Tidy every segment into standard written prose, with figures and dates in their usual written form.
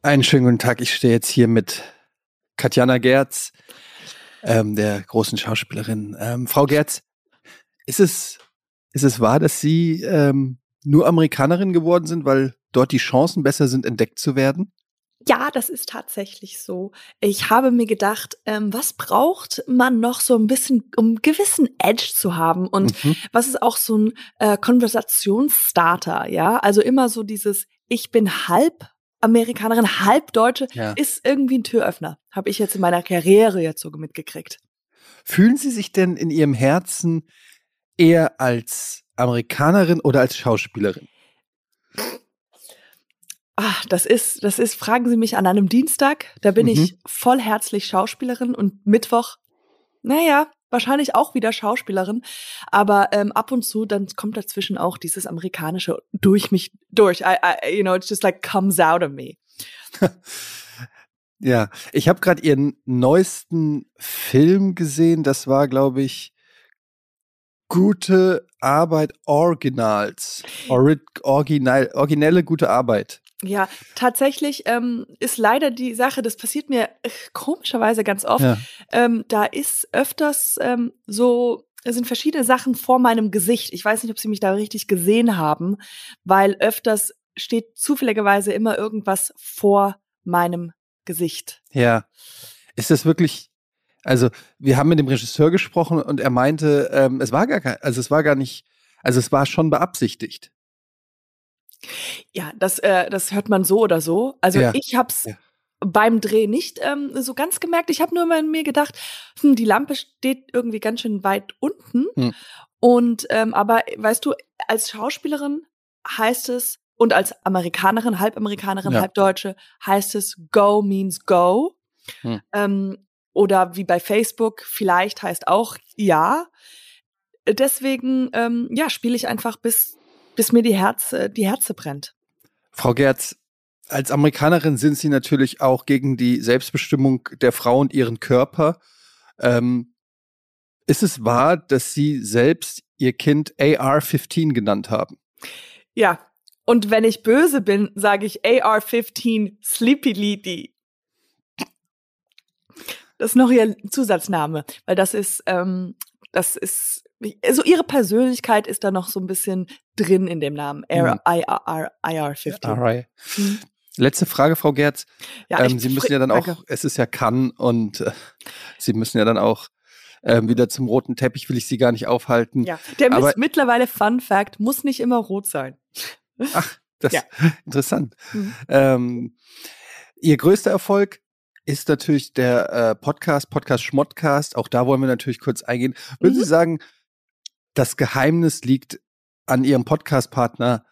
Einen schönen guten Tag. Ich stehe jetzt hier mit Katjana Gerz, der großen Schauspielerin. Frau Gerz, ist es wahr, dass Sie nur Amerikanerin geworden sind, weil dort die Chancen besser sind, entdeckt zu werden? Ja, das ist tatsächlich so. Ich habe mir gedacht, was braucht man noch so ein bisschen, um einen gewissen Edge zu haben? Und Mhm. was ist auch so ein Konversationsstarter, ja? Also immer so dieses, ich bin halb Amerikanerin, halb Deutsche, Ja. ist irgendwie ein Türöffner. Habe ich jetzt in meiner Karriere jetzt so mitgekriegt. Fühlen Sie sich denn in Ihrem Herzen eher als Amerikanerin oder als Schauspielerin? Fragen Sie mich an einem Dienstag, da bin Mhm. ich vollherzlich Schauspielerin und Mittwoch, naja, wahrscheinlich auch wieder Schauspielerin, aber ab und zu, dann kommt dazwischen auch dieses Amerikanische durch mich durch. It's just like comes out of me. Ja, ich habe gerade Ihren neuesten Film gesehen. Das war, glaube ich, Gute Arbeit Originals. Originelle gute Arbeit. Ja, tatsächlich ist leider die Sache, das passiert mir komischerweise ganz oft, Ja. da ist öfters es sind verschiedene Sachen vor meinem Gesicht. Ich weiß nicht, ob Sie mich da richtig gesehen haben, weil öfters steht zufälligerweise immer irgendwas vor meinem Gesicht. Ja. Ist das wirklich, also wir haben mit dem Regisseur gesprochen und er meinte, es war gar nicht, also es war schon beabsichtigt. Ja, das hört man so oder so. Also Ja. ich hab's Ja. beim Dreh nicht so ganz gemerkt. Ich habe nur mal in mir gedacht, die Lampe steht irgendwie ganz schön weit unten. Hm. Und aber weißt du, als Schauspielerin heißt es und als Amerikanerin, halb Ja. Deutsche, heißt es go means go. Hm. Oder wie bei Facebook, vielleicht heißt auch ja. Deswegen spiele ich einfach bis mir die Herze brennt. Frau Gerz, als Amerikanerin sind Sie natürlich auch gegen die Selbstbestimmung der Frau und ihren Körper. Ist es wahr, dass Sie selbst Ihr Kind AR-15 genannt haben? Ja, und wenn ich böse bin, sage ich AR-15 Sleepy Lady. Das ist noch ihr Zusatzname, weil das ist, also ihre Persönlichkeit ist da noch so ein bisschen drin in dem Namen. AR-15. Alright. Letzte Frage, Frau Gerz. Ja, Sie müssen ja dann auch, danke. es ist ja Cannes und Sie müssen ja dann auch wieder zum roten Teppich, will ich Sie gar nicht aufhalten. Ja, der Aber ist mittlerweile, Fun Fact, muss nicht immer rot sein. ach, das Ja. interessant. Mhm. Ihr größter Erfolg ist natürlich der Podcast Schmottcast. Auch da wollen wir natürlich kurz eingehen. Würden Sie sagen, das Geheimnis liegt an Ihrem Podcast-Partner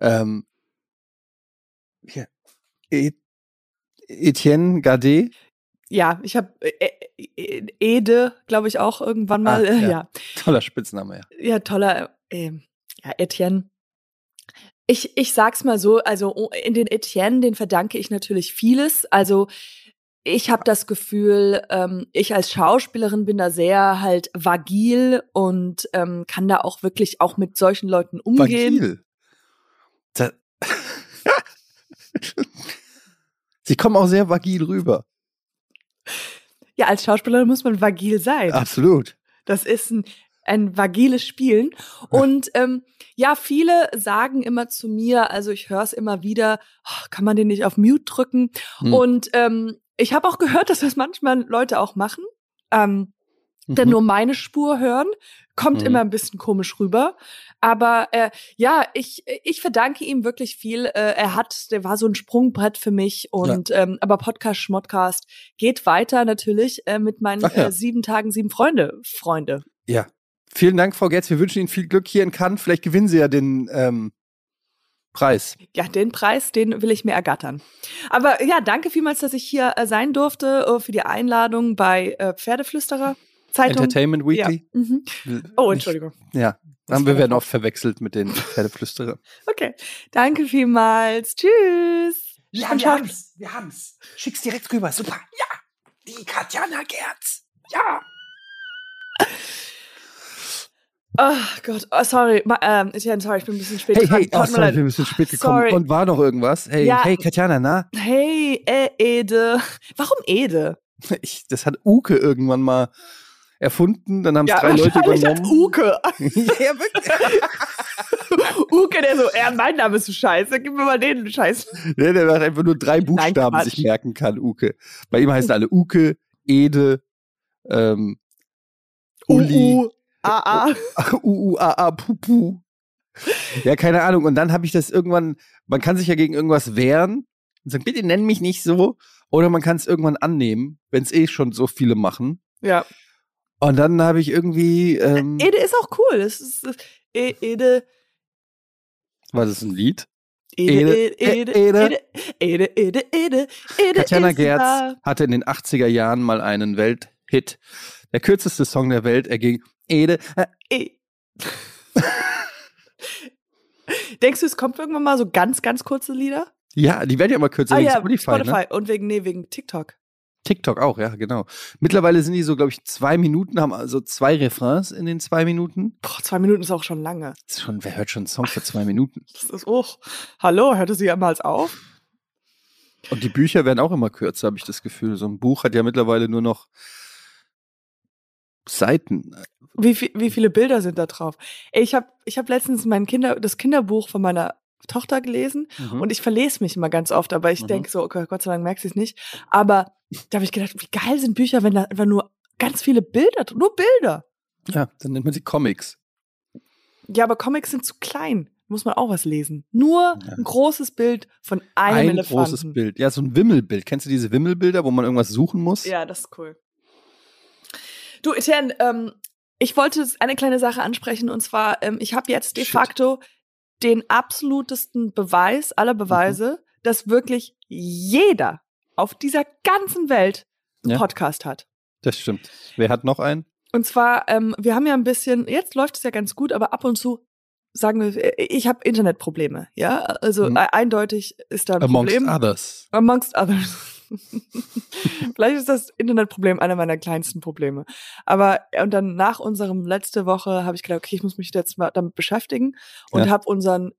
Etienne Gardet? Ja, ich habe Ede, glaube ich, auch irgendwann mal. Ja. Toller Spitzname, ja. Ja, toller. Etienne. Ich sag's mal so, also in den Etienne, den verdanke ich natürlich vieles. Also ich habe das Gefühl, ich als Schauspielerin bin da sehr halt vagil und kann da auch wirklich auch mit solchen Leuten umgehen. Vagil? Sie kommen auch sehr vagil rüber. Ja, als Schauspielerin muss man vagil sein. Absolut. Das ist ein vagiles Spielen. Und viele sagen immer zu mir, also ich höre es immer wieder, kann man den nicht auf Mute drücken? Und ich habe auch gehört, dass das manchmal Leute auch machen, denn nur meine Spur hören, kommt immer ein bisschen komisch rüber. Aber ich verdanke ihm wirklich viel. Der war so ein Sprungbrett für mich. Und aber Podcast Schmottcast geht weiter natürlich mit meinen 7 Tagen 7 Freunde. Ja. Vielen Dank, Frau Gerz. Wir wünschen Ihnen viel Glück hier in Cannes. Vielleicht gewinnen Sie ja den Preis. Ja, den Preis, den will ich mir ergattern. Aber ja, danke vielmals, dass ich hier sein durfte, für die Einladung bei Pferdeflüsterer Zeitung. Entertainment Weekly. Ja. Mhm. Oh, Entschuldigung. Ja, wir werden oft verwechselt mit den Pferdeflüsterern. Okay, danke vielmals. Tschüss. Ja, wir haben's. Schick's direkt rüber. Super. Ja, die Katjana Gerz. Ja. Ach Gott, sorry. Sorry, ich bin ein bisschen spät dran. Sorry, ich bin ein bisschen spät gekommen. Sorry. Und war noch irgendwas? Hey, Ja. hey, Katjana, na? Hey, Ede. Warum Ede? Das hat Uke irgendwann mal erfunden, dann haben es 3 Leute übernommen. Uke. Ja, wirklich. Uke, der so, mein Name ist so scheiße, gib mir mal den Scheiß. Ja, der hat einfach nur 3 Buchstaben Nein, sich merken kann, Uke. Bei ihm heißen alle Uke, Ede, Uli, AA. AA, Pupu. Ja, keine Ahnung. Und dann habe ich das irgendwann, man kann sich ja gegen irgendwas wehren und sagen, bitte nenn mich nicht so. Oder man kann es irgendwann annehmen, wenn es schon so viele machen. Ja. Und dann habe ich irgendwie. Ede ist auch cool. Das ist Ede. War das ein Lied? Ede. Katjana Gerz hatte in den 80er Jahren mal einen Welthit. Der kürzeste Song der Welt. Er ging Ede. Denkst du, es kommt irgendwann mal so ganz, ganz kurze Lieder? Ja, die werden ja immer kürzer wegen Spotify. Ne? Und wegen TikTok. TikTok auch, ja, genau. Mittlerweile sind die so, glaube ich, 2 Minuten, haben also 2 Refrains in den 2 Minuten. Boah, 2 Minuten ist auch schon lange. Wer hört schon einen Song für 2 Minuten? Das ist hallo, hörte sie jemals auf? Und die Bücher werden auch immer kürzer, habe ich das Gefühl. So ein Buch hat ja mittlerweile nur noch Seiten. Wie viele Bilder sind da drauf? Ich hab letztens das Kinderbuch von meiner Tochter gelesen und ich verlese mich immer ganz oft, aber ich denke so, okay, Gott sei Dank merkt sie es nicht. Aber da habe ich gedacht, wie geil sind Bücher, wenn da einfach nur ganz viele Bilder, nur Bilder. Ja, dann nennt man sie Comics. Ja, aber Comics sind zu klein. Muss man auch was lesen. Nur ein großes Bild von einem Elefanten. Ein großes Bild. Ja, so ein Wimmelbild. Kennst du diese Wimmelbilder, wo man irgendwas suchen muss? Ja, das ist cool. Du, Etienne, ich wollte eine kleine Sache ansprechen und zwar, ich habe jetzt de facto den absolutesten Beweis aller Beweise, dass wirklich jeder auf dieser ganzen Welt einen Podcast hat. Das stimmt. Wer hat noch einen? Und zwar, wir haben ja ein bisschen, jetzt läuft es ja ganz gut, aber ab und zu sagen wir, ich habe Internetprobleme, ja? Also eindeutig ist da ein Problem. Amongst others. Vielleicht ist das Internetproblem einer meiner kleinsten Probleme. Aber und dann nach unserem letzte Woche habe ich gedacht, okay, ich muss mich jetzt mal damit beschäftigen und habe unseren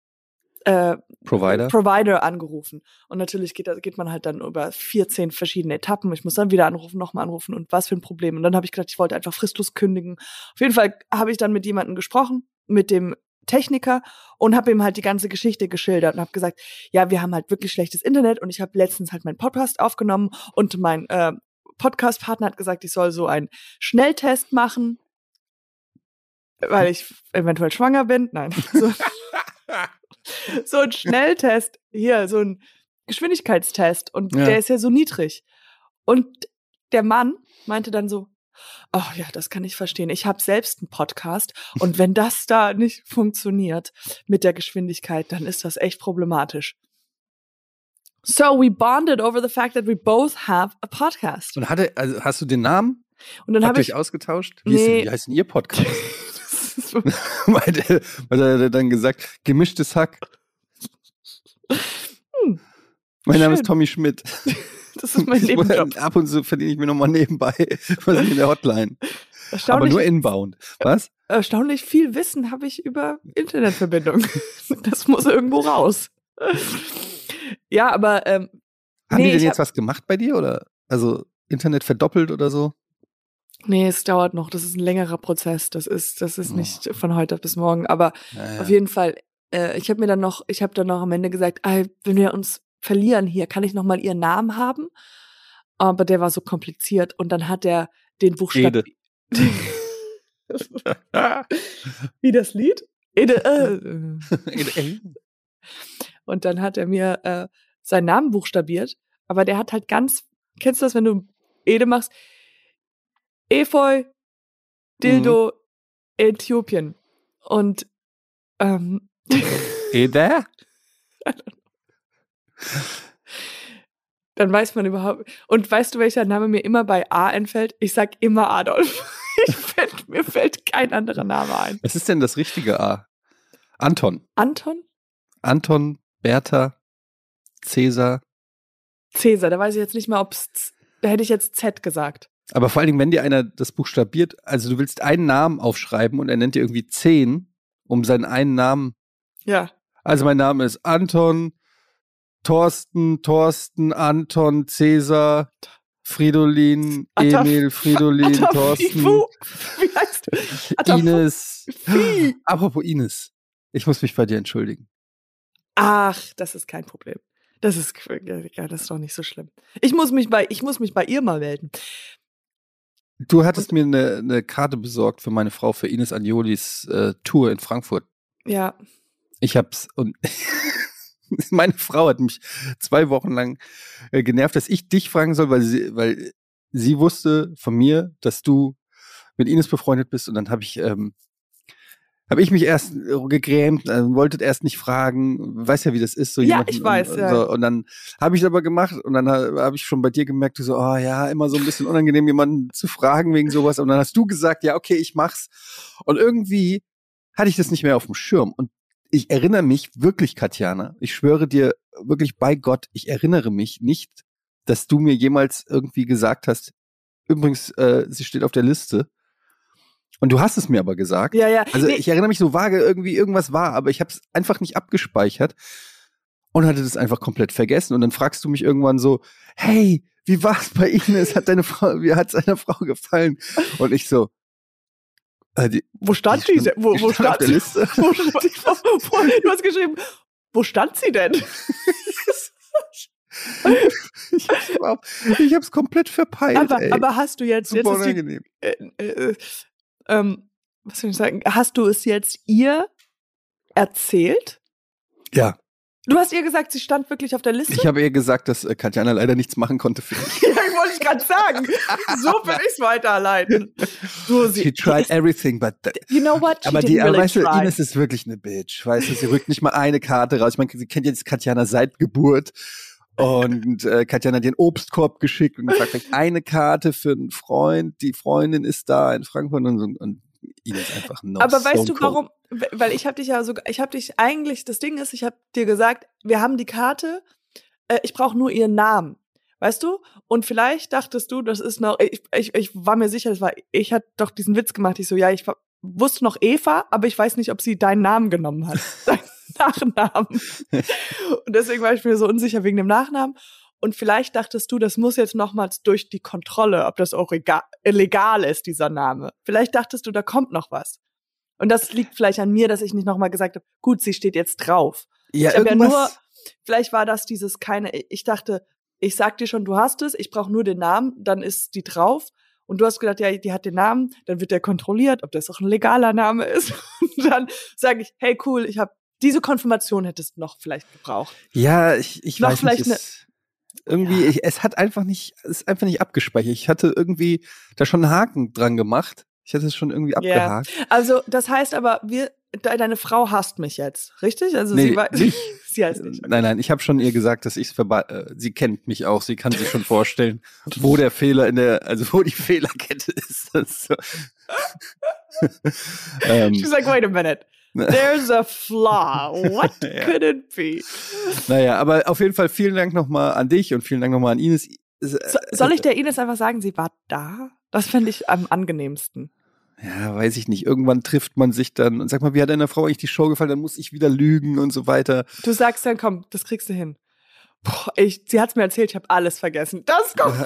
Provider angerufen. Und natürlich geht man halt dann über 14 verschiedene Etappen. Ich muss dann wieder anrufen, nochmal anrufen und was für ein Problem. Und dann habe ich gedacht, ich wollte einfach fristlos kündigen. Auf jeden Fall habe ich dann mit jemandem gesprochen, mit dem Techniker und habe ihm halt die ganze Geschichte geschildert und habe gesagt, ja, wir haben halt wirklich schlechtes Internet und ich habe letztens halt meinen Podcast aufgenommen und mein Podcast-Partner hat gesagt, ich soll so einen Schnelltest machen, weil ich eventuell schwanger bin. Nein. So ein Schnelltest, hier, so ein Geschwindigkeitstest und der ist ja so niedrig. Und der Mann meinte dann so, oh ja, das kann ich verstehen. Ich habe selbst einen Podcast und wenn das da nicht funktioniert mit der Geschwindigkeit, dann ist das echt problematisch. So we bonded over the fact that we both have a podcast. Und hast du den Namen? Und dann habe ich ausgetauscht? Wie heißt denn Ihr Podcast? Was hat er dann gesagt? Gemischtes Hack. Mein Name ist Tommy Schmidt. Das ist mein Nebenjob. Ab und zu verdiene ich mir nochmal nebenbei was in der Hotline. Aber nur inbound. Was? Erstaunlich viel Wissen habe ich über Internetverbindung. Das muss irgendwo raus. Ja, aber haben die denn jetzt was gemacht bei dir? Oder also Internet verdoppelt oder so? Nee, es dauert noch. Das ist ein längerer Prozess. Das ist nicht von heute bis morgen. Aber auf jeden Fall, ich habe dann noch am Ende gesagt, wenn wir uns verlieren hier, kann ich noch mal ihren Namen haben? Aber der war so kompliziert. Und dann hat er den Buchstaben. Wie das Lied? Ede. Und dann hat er mir seinen Namen buchstabiert. Aber der hat halt kennst du das, wenn du Ede machst? Efeu, Dildo, Äthiopien. Und Ede? Dann weiß man überhaupt. Und weißt du, welcher Name mir immer bei A entfällt? Ich sag immer Adolf. Mir fällt kein anderer Name ein. Was ist denn das richtige A? Anton. Anton? Anton, Bertha, Cäsar. Cäsar, da weiß ich jetzt nicht mal, da hätte ich jetzt Z gesagt. Aber vor allen Dingen, wenn dir einer das buchstabiert, also du willst einen Namen aufschreiben und er nennt dir irgendwie 10, um seinen einen Namen. Ja. Also mein Name ist Anton, Thorsten, Anton, Cäsar, Fridolin, Emil, Fridolin, Thorsten. Wie heißt du? Ines. Apropos Ines. Ich muss mich bei dir entschuldigen. Ach, das ist kein Problem. Das ist doch nicht so schlimm. Ich muss mich bei ihr mal melden. Du hattest mir eine Karte besorgt für meine Frau, für Ines Agnolis Tour in Frankfurt. Ja. Ich hab's und meine Frau hat mich 2 Wochen lang genervt, dass ich dich fragen soll, weil sie wusste von mir, dass du mit Ines befreundet bist und dann habe ich mich erst gegrämt, wolltet erst nicht fragen, weiß ja, wie das ist. So ja, ich weiß, und, ja. So, und dann habe ich es aber gemacht und dann habe ich schon bei dir gemerkt, du so, oh ja, immer so ein bisschen unangenehm, jemanden zu fragen wegen sowas. Und dann hast du gesagt, ja, okay, ich mach's. Und irgendwie hatte ich das nicht mehr auf dem Schirm. Und ich erinnere mich wirklich, Katjana, ich schwöre dir wirklich bei Gott, ich erinnere mich nicht, dass du mir jemals irgendwie gesagt hast, übrigens, sie steht auf der Liste. Und du hast es mir aber gesagt. Ja, ja. Also ich erinnere mich so vage, irgendwie irgendwas war, aber ich habe es einfach nicht abgespeichert und hatte das einfach komplett vergessen. Und dann fragst du mich irgendwann so, hey, wie war's bei Ines? Wie hat's deiner Frau gefallen? Und ich so, wo stand sie denn? Wo stand auf der Liste? Du hast geschrieben, wo stand sie denn? Ich hab's komplett verpeilt. Aber hast du jetzt super unangenehm. Was soll ich sagen? Hast du es jetzt ihr erzählt? Ja. Du hast ihr gesagt, sie stand wirklich auf der Liste? Ich habe ihr gesagt, dass Katjana leider nichts machen konnte für mich. Ja, wollte ich gerade sagen. So will ich es weiterleiten. She tried everything, but you know what? Aber weißt du, Ines ist wirklich eine Bitch. Weißt du, sie rückt nicht mal eine Karte raus. Ich meine, sie kennt jetzt Katjana seit Geburt. Und Katjana hat dir einen Obstkorb geschickt und gesagt, eine Karte für einen Freund, die Freundin ist da in Frankfurt und Ines einfach noch. Aber weißt du warum? Weil ich habe dich eigentlich, das Ding ist, ich habe dir gesagt, wir haben die Karte, ich brauche nur ihren Namen, weißt du? Und vielleicht dachtest du, das ist noch, ich war mir sicher, ich hatte doch diesen Witz gemacht, ich so, ja, ich wusste noch Eva, aber ich weiß nicht, ob sie deinen Namen genommen hat, deinen Nachnamen. Und deswegen war ich mir so unsicher wegen dem Nachnamen. Und vielleicht dachtest du, das muss jetzt nochmals durch die Kontrolle, ob das auch legal ist, dieser Name. Vielleicht dachtest du, da kommt noch was. Und das liegt vielleicht an mir, dass ich nicht nochmal gesagt habe, gut, sie steht jetzt drauf. Ja, ich habe ja nur, vielleicht war das ich dachte, ich sag dir schon, du hast es, ich brauche nur den Namen, dann ist die drauf. Und du hast gedacht, ja, die hat den Namen, dann wird der kontrolliert, ob das auch ein legaler Name ist. Und dann sage ich, hey, cool, diese Konfirmation hättest du noch vielleicht gebraucht. Ja, ich noch weiß nicht. Irgendwie, es ist einfach nicht abgespeichert. Ich hatte irgendwie da schon einen Haken dran gemacht. Ich hatte es schon irgendwie abgehakt. Yeah. Also, das heißt aber, deine Frau hasst mich jetzt, richtig? Also nee, sie weiß nicht. Sie heißt nicht. Okay. Nein, ich habe schon ihr gesagt, dass sie kennt mich auch, sie kann sich schon vorstellen, wo der Fehler wo die Fehlerkette ist. So. She's like, wait a minute. There's a flaw. What could it be? Naja, aber auf jeden Fall vielen Dank nochmal an dich und vielen Dank nochmal an Ines. Soll ich der Ines einfach sagen, sie war da? Das fände ich am angenehmsten. Ja, weiß ich nicht. Irgendwann trifft man sich dann und sag mal, wie hat deiner Frau eigentlich die Show gefallen? Dann muss ich wieder lügen und so weiter. Du sagst dann, komm, das kriegst du hin. Boah, sie hat's mir erzählt, ich habe alles vergessen. Das kommt.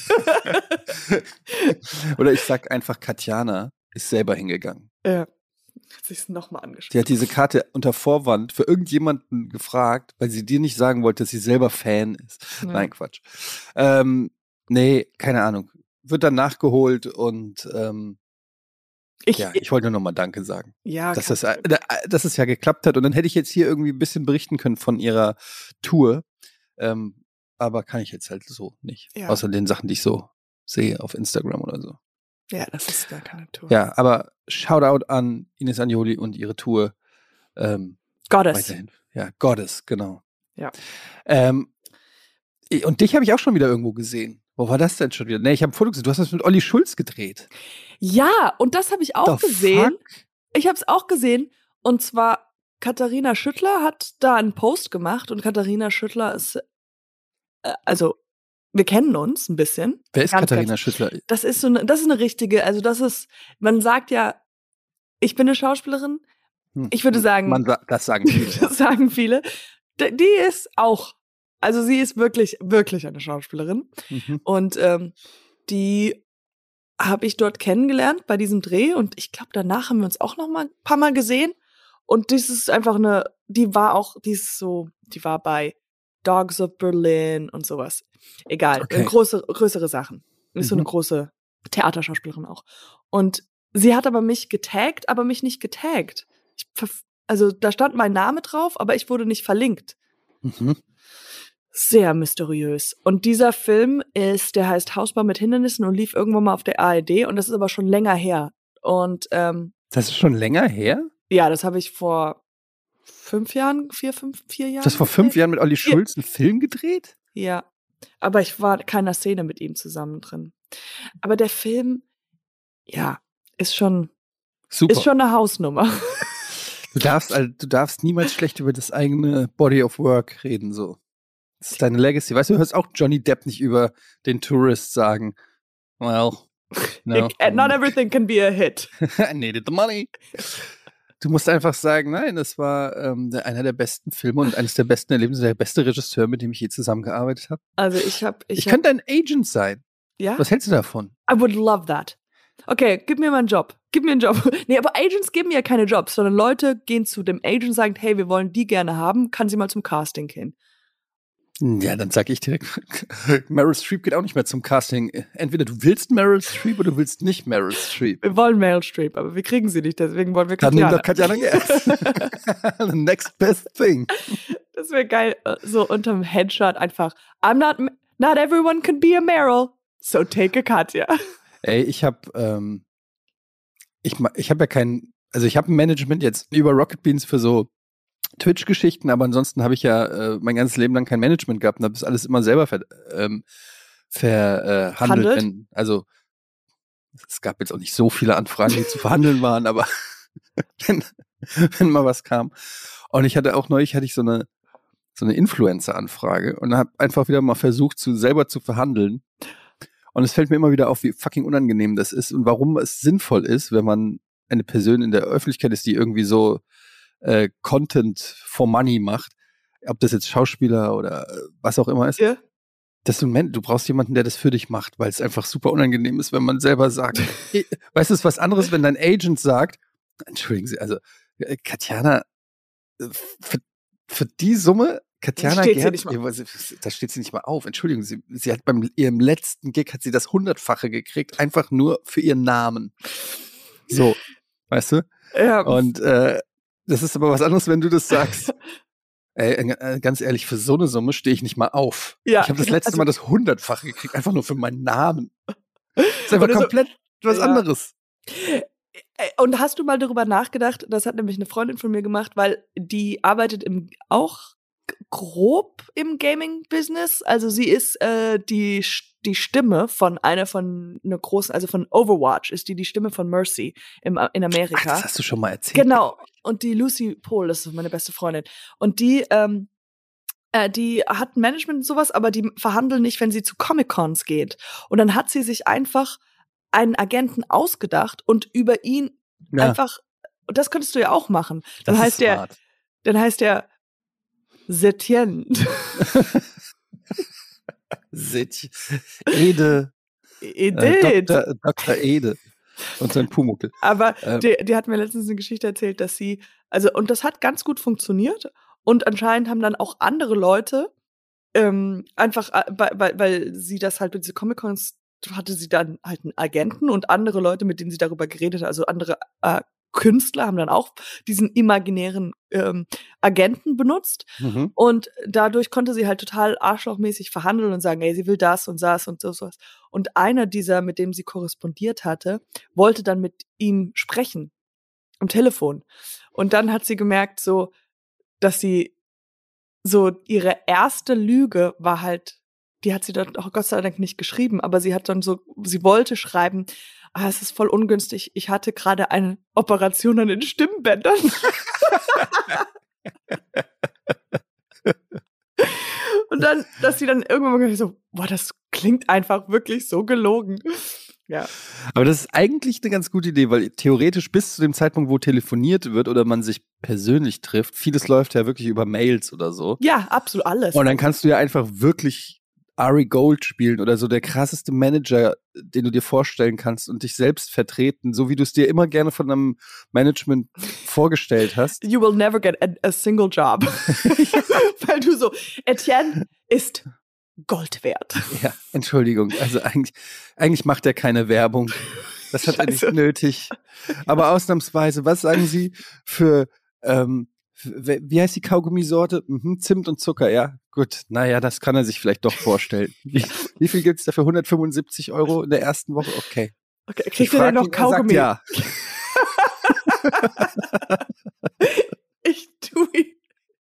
Oder ich sag einfach, Katjana ist selber hingegangen. Ja. Hat sich's nochmal angeschaut. Sie hat diese Karte unter Vorwand für irgendjemanden gefragt, weil sie dir nicht sagen wollte, dass sie selber Fan ist. Ja. Nein, Quatsch. Nee, keine Ahnung. Wird dann nachgeholt und ich wollte nur nochmal Danke sagen. Ja, dass es ja geklappt hat. Und dann hätte ich jetzt hier irgendwie ein bisschen berichten können von ihrer Tour. Aber kann ich jetzt halt so nicht. Ja. Außer den Sachen, die ich so sehe auf Instagram oder so. Ja, das ist gar keine Tour. Ja, aber Shoutout an Ines Agnoli und ihre Tour. Goddess. Weiterhin. Ja, Goddess, genau. Ja. Und dich habe ich auch schon wieder irgendwo gesehen. Wo war das denn schon wieder? Nee, ich habe ein Foto gesehen. Du hast das mit Olli Schulz gedreht. Ja, und das habe ich auch gesehen. Fuck? Ich habe es auch gesehen. Und zwar Katharina Schüttler hat da einen Post gemacht. Und Katharina Schüttler ist, wir wir kennen uns ein bisschen. Wer ist Katharina Schüttler? Das ist eine richtige, also man sagt ja, ich bin eine Schauspielerin. Ich würde sagen, das sagen viele. Das sagen viele. Die ist auch, also sie ist wirklich, wirklich eine Schauspielerin. Und die habe ich dort kennengelernt bei diesem Dreh. Und ich glaube, danach haben wir uns auch noch mal ein paar Mal gesehen. Und das ist einfach die war bei Dogs of Berlin und sowas. Egal, okay. Größere Sachen. Ist so eine große Theaterschauspielerin auch. Und sie hat aber mich getaggt, aber mich nicht getaggt. Also da stand mein Name drauf, aber ich wurde nicht verlinkt. Sehr mysteriös. Und dieser Film der heißt Hausbau mit Hindernissen und lief irgendwann mal auf der ARD und das ist aber schon länger her. Und das ist schon länger her? Ja, das habe ich vor 5 Jahren, 4 Jahren. Du hast vor 5 Jahren mit Olli Schulz einen Film gedreht? Ja, aber ich war in keiner Szene mit ihm zusammen drin. Aber der Film, ja, ist schon super. Ist schon eine Hausnummer. Du darfst niemals schlecht über das eigene Body of Work reden, so. Das ist deine Legacy. Weißt du, hörst auch Johnny Depp nicht über den Tourist sagen, well, no. Not everything can be a hit. I needed the money. Du musst einfach sagen, nein, das war einer der besten Filme und eines der besten Erlebnisse, der beste Regisseur, mit dem ich je zusammengearbeitet habe. Also ich könnte ein Agent sein. Ja? Was hältst du davon? I would love that. Okay, gib mir mal einen Job. Gib mir einen Job. Nee, aber Agents geben ja keine Jobs, sondern Leute gehen zu dem Agent und sagen, hey, wir wollen die gerne haben, kann sie mal zum Casting gehen. Ja, dann sag ich direkt, Meryl Streep geht auch nicht mehr zum Casting. Entweder du willst Meryl Streep oder du willst nicht Meryl Streep. Wir wollen Meryl Streep, aber wir kriegen sie nicht, deswegen wollen wir Katjana. Dann nimm doch Katjana. The next best thing. Das wäre geil, so unterm Headshot einfach, not everyone can be a Meryl, so take a Katja. Ey, ich habe ja ich habe ein Management jetzt über Rocket Beans für so Twitch-Geschichten, aber ansonsten habe ich ja mein ganzes Leben lang kein Management gehabt und habe das alles immer selber verhandelt. Also es gab jetzt auch nicht so viele Anfragen, die zu verhandeln waren, aber wenn mal was kam. Und neulich hatte ich so eine Influencer-Anfrage und habe einfach wieder mal versucht, selber zu verhandeln. Und es fällt mir immer wieder auf, wie fucking unangenehm das ist und warum es sinnvoll ist, wenn man eine Person in der Öffentlichkeit ist, die irgendwie so Content for Money macht, ob das jetzt Schauspieler oder was auch immer ist. Ja. Du brauchst jemanden, der das für dich macht, weil es einfach super unangenehm ist, wenn man selber sagt. Weißt du, es ist was anderes, wenn dein Agent sagt, entschuldigen Sie, also Katjana, für die Summe, Katjana Gerz, da steht sie nicht mal auf. Entschuldigen Sie, sie hat ihrem letzten Gig hat sie das 100-fache gekriegt, einfach nur für ihren Namen. So, weißt du? Ja. Und das ist aber was anderes, wenn du das sagst. Ey, ganz ehrlich, für so eine Summe stehe ich nicht mal auf. Ja, ich habe das letzte Mal das 100-fache gekriegt, einfach nur für meinen Namen. Das ist einfach komplett was anderes. Und hast du mal darüber nachgedacht, das hat nämlich eine Freundin von mir gemacht, weil die arbeitet auch grob im Gaming-Business. Also sie ist die Stimme von einer großen, also von Overwatch ist die Stimme von Mercy in Amerika. Ach, das hast du schon mal erzählt. Genau. Und die Lucy Pohl, das ist meine beste Freundin. Und die hat Management und sowas, aber die verhandeln nicht, wenn sie zu Comic-Cons geht. Und dann hat sie sich einfach einen Agenten ausgedacht und über ihn einfach, und das könntest du ja auch machen. Dann heißt der Setien. Ede. Dr. Ede. Und sein Pumuckl. Aber die hat mir letztens eine Geschichte erzählt, dass sie, und das hat ganz gut funktioniert. Und anscheinend haben dann auch andere Leute, einfach, weil sie das halt mit diese Comic-Cons hatte sie dann halt einen Agenten und andere Leute, mit denen sie darüber geredet hat, also andere Künstler haben dann auch diesen imaginären Agenten benutzt. Mhm. Und dadurch konnte sie halt total arschlochmäßig verhandeln und sagen, ey, sie will das und das und so was. Und einer dieser, mit dem sie korrespondiert hatte, wollte dann mit ihm sprechen am Telefon. Und dann hat sie gemerkt, so, dass sie so ihre erste Lüge war halt, die hat sie dann auch Gott sei Dank nicht geschrieben, aber sie hat dann so, sie wollte schreiben, es ist voll ungünstig, ich hatte gerade eine Operation an den Stimmbändern. Und Und dann, dass sie dann irgendwann mal so, boah, das klingt einfach wirklich so gelogen. Ja. Aber das ist eigentlich eine ganz gute Idee, weil theoretisch bis zu dem Zeitpunkt, wo telefoniert wird oder man sich persönlich trifft, vieles läuft ja wirklich über Mails oder so. Ja, absolut alles. Und dann kannst du ja einfach wirklich Ari Gold spielen oder so der krasseste Manager, den du dir vorstellen kannst und dich selbst vertreten, so wie du es dir immer gerne von einem Management vorgestellt hast. You will never get a single job. Weil du so, Etienne ist Gold wert. Ja, Entschuldigung. Also eigentlich macht er keine Werbung. Das hat er nicht nötig. Aber ausnahmsweise, was sagen Sie für, wie heißt die Kaugummisorte? Zimt und Zucker, ja. Gut, naja, das kann er sich vielleicht doch vorstellen. Wie viel gibt's dafür? 175 € in der ersten Woche? Okay. Kriegt ihr denn noch Kaugummi? Er sagt ja. Ich tue ihn.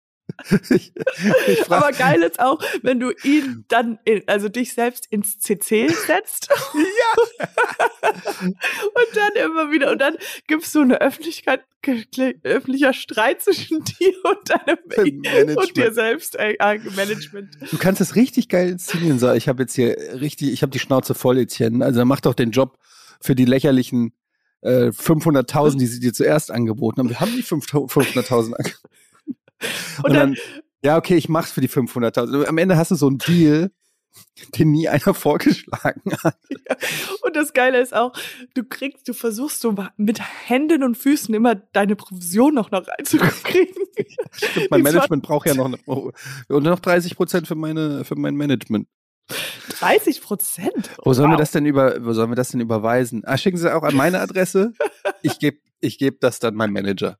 Aber geil ist auch, wenn du ihn dann, also dich selbst ins CC setzt. Ja. Und dann immer wieder, und dann gibst du eine öffentlicher Streit zwischen dir und deinem und dir selbst, Management. Du kannst das richtig geil inszenieren. So, ich habe jetzt hier ich habe die Schnauze voll, Etienne. Also mach doch den Job für die lächerlichen 500.000, die sie dir zuerst angeboten haben. Wir haben die 500.000 angeboten. Und dann, ja, okay, ich mach's für die 500.000. Am Ende hast du so einen Deal, den nie einer vorgeschlagen hat. Ja. Und das Geile ist auch, du versuchst so mit Händen und Füßen immer deine Provision noch reinzukriegen. Stimmt, mein Management braucht ja noch und noch 30% für mein Management. 30%? Wo sollen wir das denn überweisen? Schicken Sie auch an meine Adresse. Ich geb das dann meinem Manager.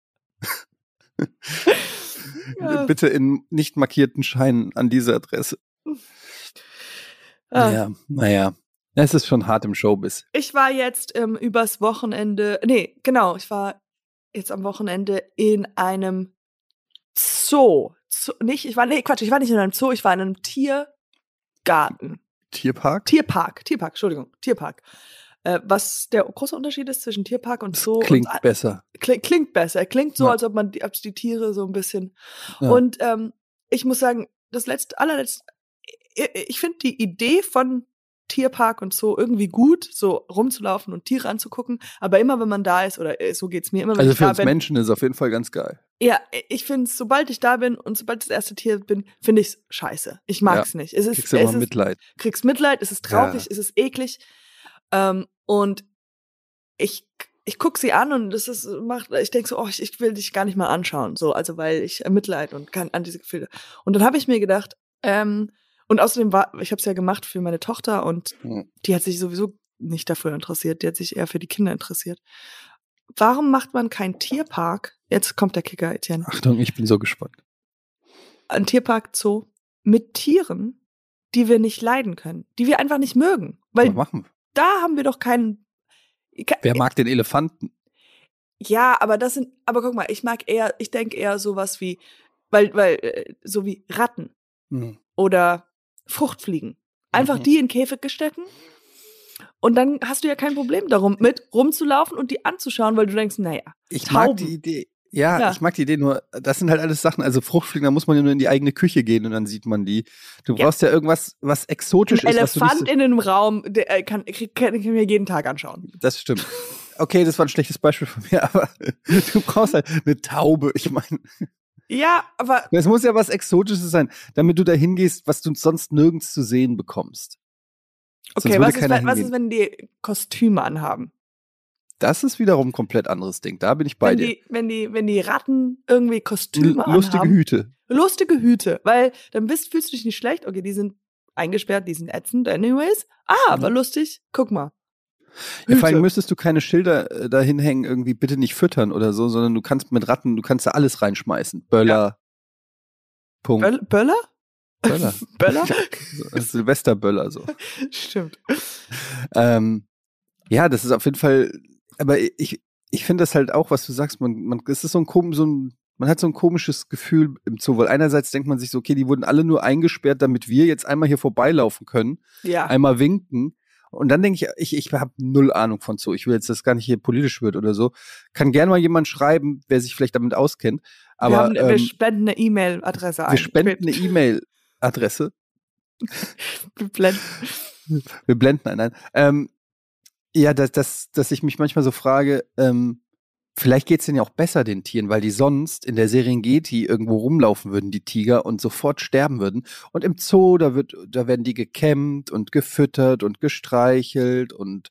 Ja. Bitte in nicht markierten Scheinen an diese Adresse. Ja, naja. Es ist schon hart im Showbiz. Ich war jetzt übers Wochenende, ich war jetzt am Wochenende in einem Zoo. Ich war nicht in einem Zoo, ich war in einem Tiergarten. Tierpark, Entschuldigung, Tierpark. Was der große Unterschied ist zwischen Tierpark und Zoo. Klingt besser. Klingt besser. Klingt so, als ob man die Tiere so ein bisschen. Ja. Und ich muss sagen, ich finde die Idee von Tierpark und Zoo irgendwie gut, so rumzulaufen und Tiere anzugucken. Aber immer, wenn man da ist, oder so geht's mir immer, wenn also ich da bin. Also für uns Menschen ist es auf jeden Fall ganz geil. Ja, ich finde es, sobald ich da bin und sobald ich das erste Tier bin, finde ich es scheiße. Ich mag es nicht. Kriegst du immer Mitleid. Kriegst Mitleid, es ist traurig, es ist eklig. Und ich gucke sie an und ich denke so, ich will dich gar nicht mal anschauen, so, also weil ich Mitleid und kann an diese Gefühle. Und dann habe ich mir gedacht, und außerdem ich habe es ja gemacht für meine Tochter und die hat sich sowieso nicht dafür interessiert, die hat sich eher für die Kinder interessiert. Warum macht man keinen Tierpark? Jetzt kommt der Kicker, Etienne. Achtung, ich bin so gespannt. Ein Tierpark Zoo mit Tieren, die wir nicht leiden können, die wir einfach nicht mögen, weil da haben wir doch keinen. Wer mag den Elefanten? Ja, aber guck mal, ich denke eher sowas wie, so wie Ratten oder Fruchtfliegen. Einfach die in Käfig gestecken und dann hast du ja kein Problem darum, mit rumzulaufen und die anzuschauen, weil du denkst, naja, ich mag die Idee. Ja, ich mag die Idee, nur das sind halt alles Sachen, also Fruchtfliegen, da muss man ja nur in die eigene Küche gehen und dann sieht man die. Du brauchst ja irgendwas, was exotisch ist. Elefant in einem Raum, der kann ich mir jeden Tag anschauen. Das stimmt. Okay, das war ein schlechtes Beispiel von mir, aber du brauchst halt eine Taube, ich meine. Ja, aber es muss ja was Exotisches sein, damit du da hingehst, was du sonst nirgends zu sehen bekommst. Okay, was ist, wenn die Kostüme anhaben? Das ist wiederum ein komplett anderes Ding. Da bin ich bei dir. Wenn die Ratten irgendwie Kostüme lustige anhaben. Lustige Hüte. Weil dann fühlst du dich nicht schlecht. Okay, die sind eingesperrt, die sind ätzend anyways. Aber lustig. Guck mal. Ja, vor allem müsstest du keine Schilder dahin hängen, irgendwie bitte nicht füttern oder so, sondern du kannst mit Ratten, du kannst da alles reinschmeißen. Böller. Ja. Punkt. Böller? Böller? Silvesterböller so. Stimmt. Ja, das ist auf jeden Fall, aber ich finde das halt auch, was du sagst, es ist man hat so ein komisches Gefühl im Zoo, weil einerseits denkt man sich so, okay, die wurden alle nur eingesperrt, damit wir jetzt einmal hier vorbeilaufen können, einmal winken. Und dann denke ich habe null Ahnung von Zoo. Ich will jetzt, dass gar nicht hier politisch wird oder so. Kann gerne mal jemand schreiben, wer sich vielleicht damit auskennt. Aber wir spenden eine E-Mail-Adresse ein. Wir spenden eine E-Mail. Adresse. Wir blenden. Wir blenden nein. Ja, dass ich mich manchmal so frage, vielleicht geht's denen ja auch besser, den Tieren, weil die sonst in der Serengeti irgendwo rumlaufen würden, die Tiger, und sofort sterben würden. Und im Zoo, da werden die gekämmt und gefüttert und gestreichelt und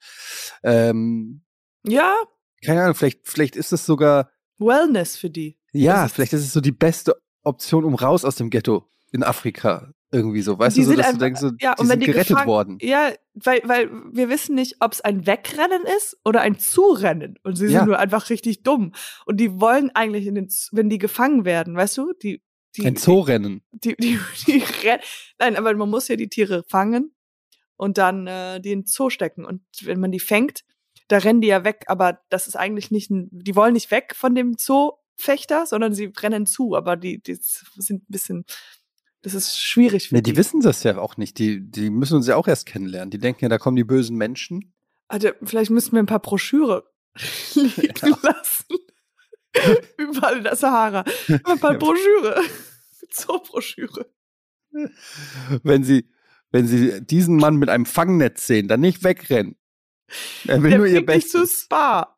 Ja, keine Ahnung, vielleicht ist es sogar, Wellness für die. ja, vielleicht ist es so die beste Option, um raus aus dem Ghetto in Afrika. Irgendwie so, weißt Die du, so, sind dass einfach, du denkst, so, ja, die und wenn sind die gerettet worden. Ja, weil wir wissen nicht, ob es ein Wegrennen ist oder ein Zurennen. Und sie Ja. sind nur einfach richtig dumm. Und die wollen eigentlich wenn die gefangen werden, weißt du, Ein Zoo-Rennen. die rennen. Nein, aber man muss ja die Tiere fangen und dann die in den Zoo stecken. Und wenn man die fängt, da rennen die ja weg. Aber das ist eigentlich nicht die wollen nicht weg von dem Zoofechter, sondern sie rennen zu. Aber die sind ein bisschen, das ist schwierig für Nee, die wissen das ja auch nicht. Die müssen uns ja auch erst kennenlernen. Die denken ja, da kommen die bösen Menschen. Also, vielleicht müssten wir ein paar Broschüre liegen lassen. Überall in der Sahara. Ein paar Broschüre. Zoobroschüre. Wenn sie diesen Mann mit einem Fangnetz sehen, dann nicht wegrennen. Er will Der nur ihr bringt dich zu Bestes. Spa.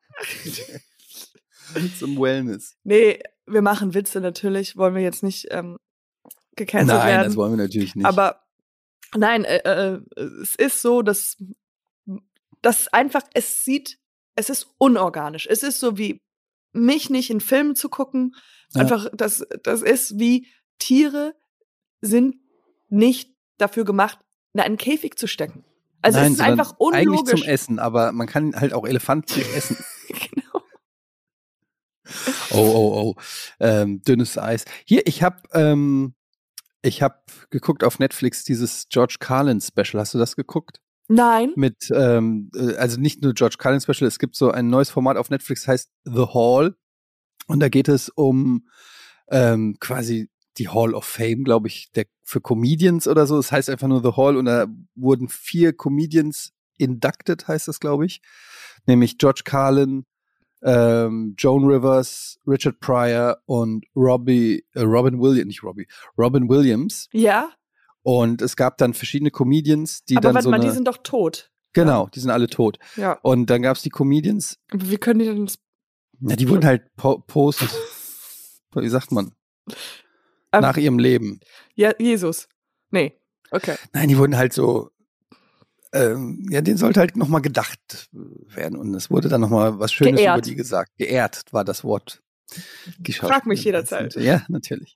Zum Wellness. Nee, wir machen Witze natürlich. Wollen wir jetzt nicht gecancelt Nein, werden. das wollen wir natürlich nicht. Aber nein, es ist so, dass einfach, es ist unorganisch. Es ist so wie mich nicht in Filmen zu gucken. Ja. Einfach, das ist wie Tiere sind nicht dafür gemacht, in einen Käfig zu stecken. Also Nein, es ist einfach eigentlich unlogisch. zum Essen, aber man kann halt auch Elefanten nicht essen. Genau. Oh. Dünnes Eis. Hier, ich hab geguckt auf Netflix dieses George Carlin Special. Hast du das geguckt? Nein. Mit, also nicht nur George Carlin Special, es gibt so ein neues Format auf Netflix, heißt The Hall. Und da geht es um quasi die Hall of Fame, glaube ich, für Comedians oder so. Das heißt einfach nur The Hall und da wurden 4 Comedians inducted, heißt das, glaube ich. Nämlich George Carlin, Joan Rivers, Richard Pryor und Robin Williams. Ja. Und es gab dann verschiedene Comedians, die Aber dann warte so mal, eine, die sind doch tot. genau, die sind alle tot. Ja. Und dann gab es die Comedians, Aber wie können die denn das? ja, die wurden halt wie sagt man, nach ihrem Leben. Ja, Jesus. Nee. Okay. Nein, die wurden halt so, ja, denen sollte halt nochmal gedacht werden. Und es wurde dann nochmal was Schönes Geehrt. über die gesagt. Geehrt war das Wort. Frag mich jederzeit. Ja, natürlich.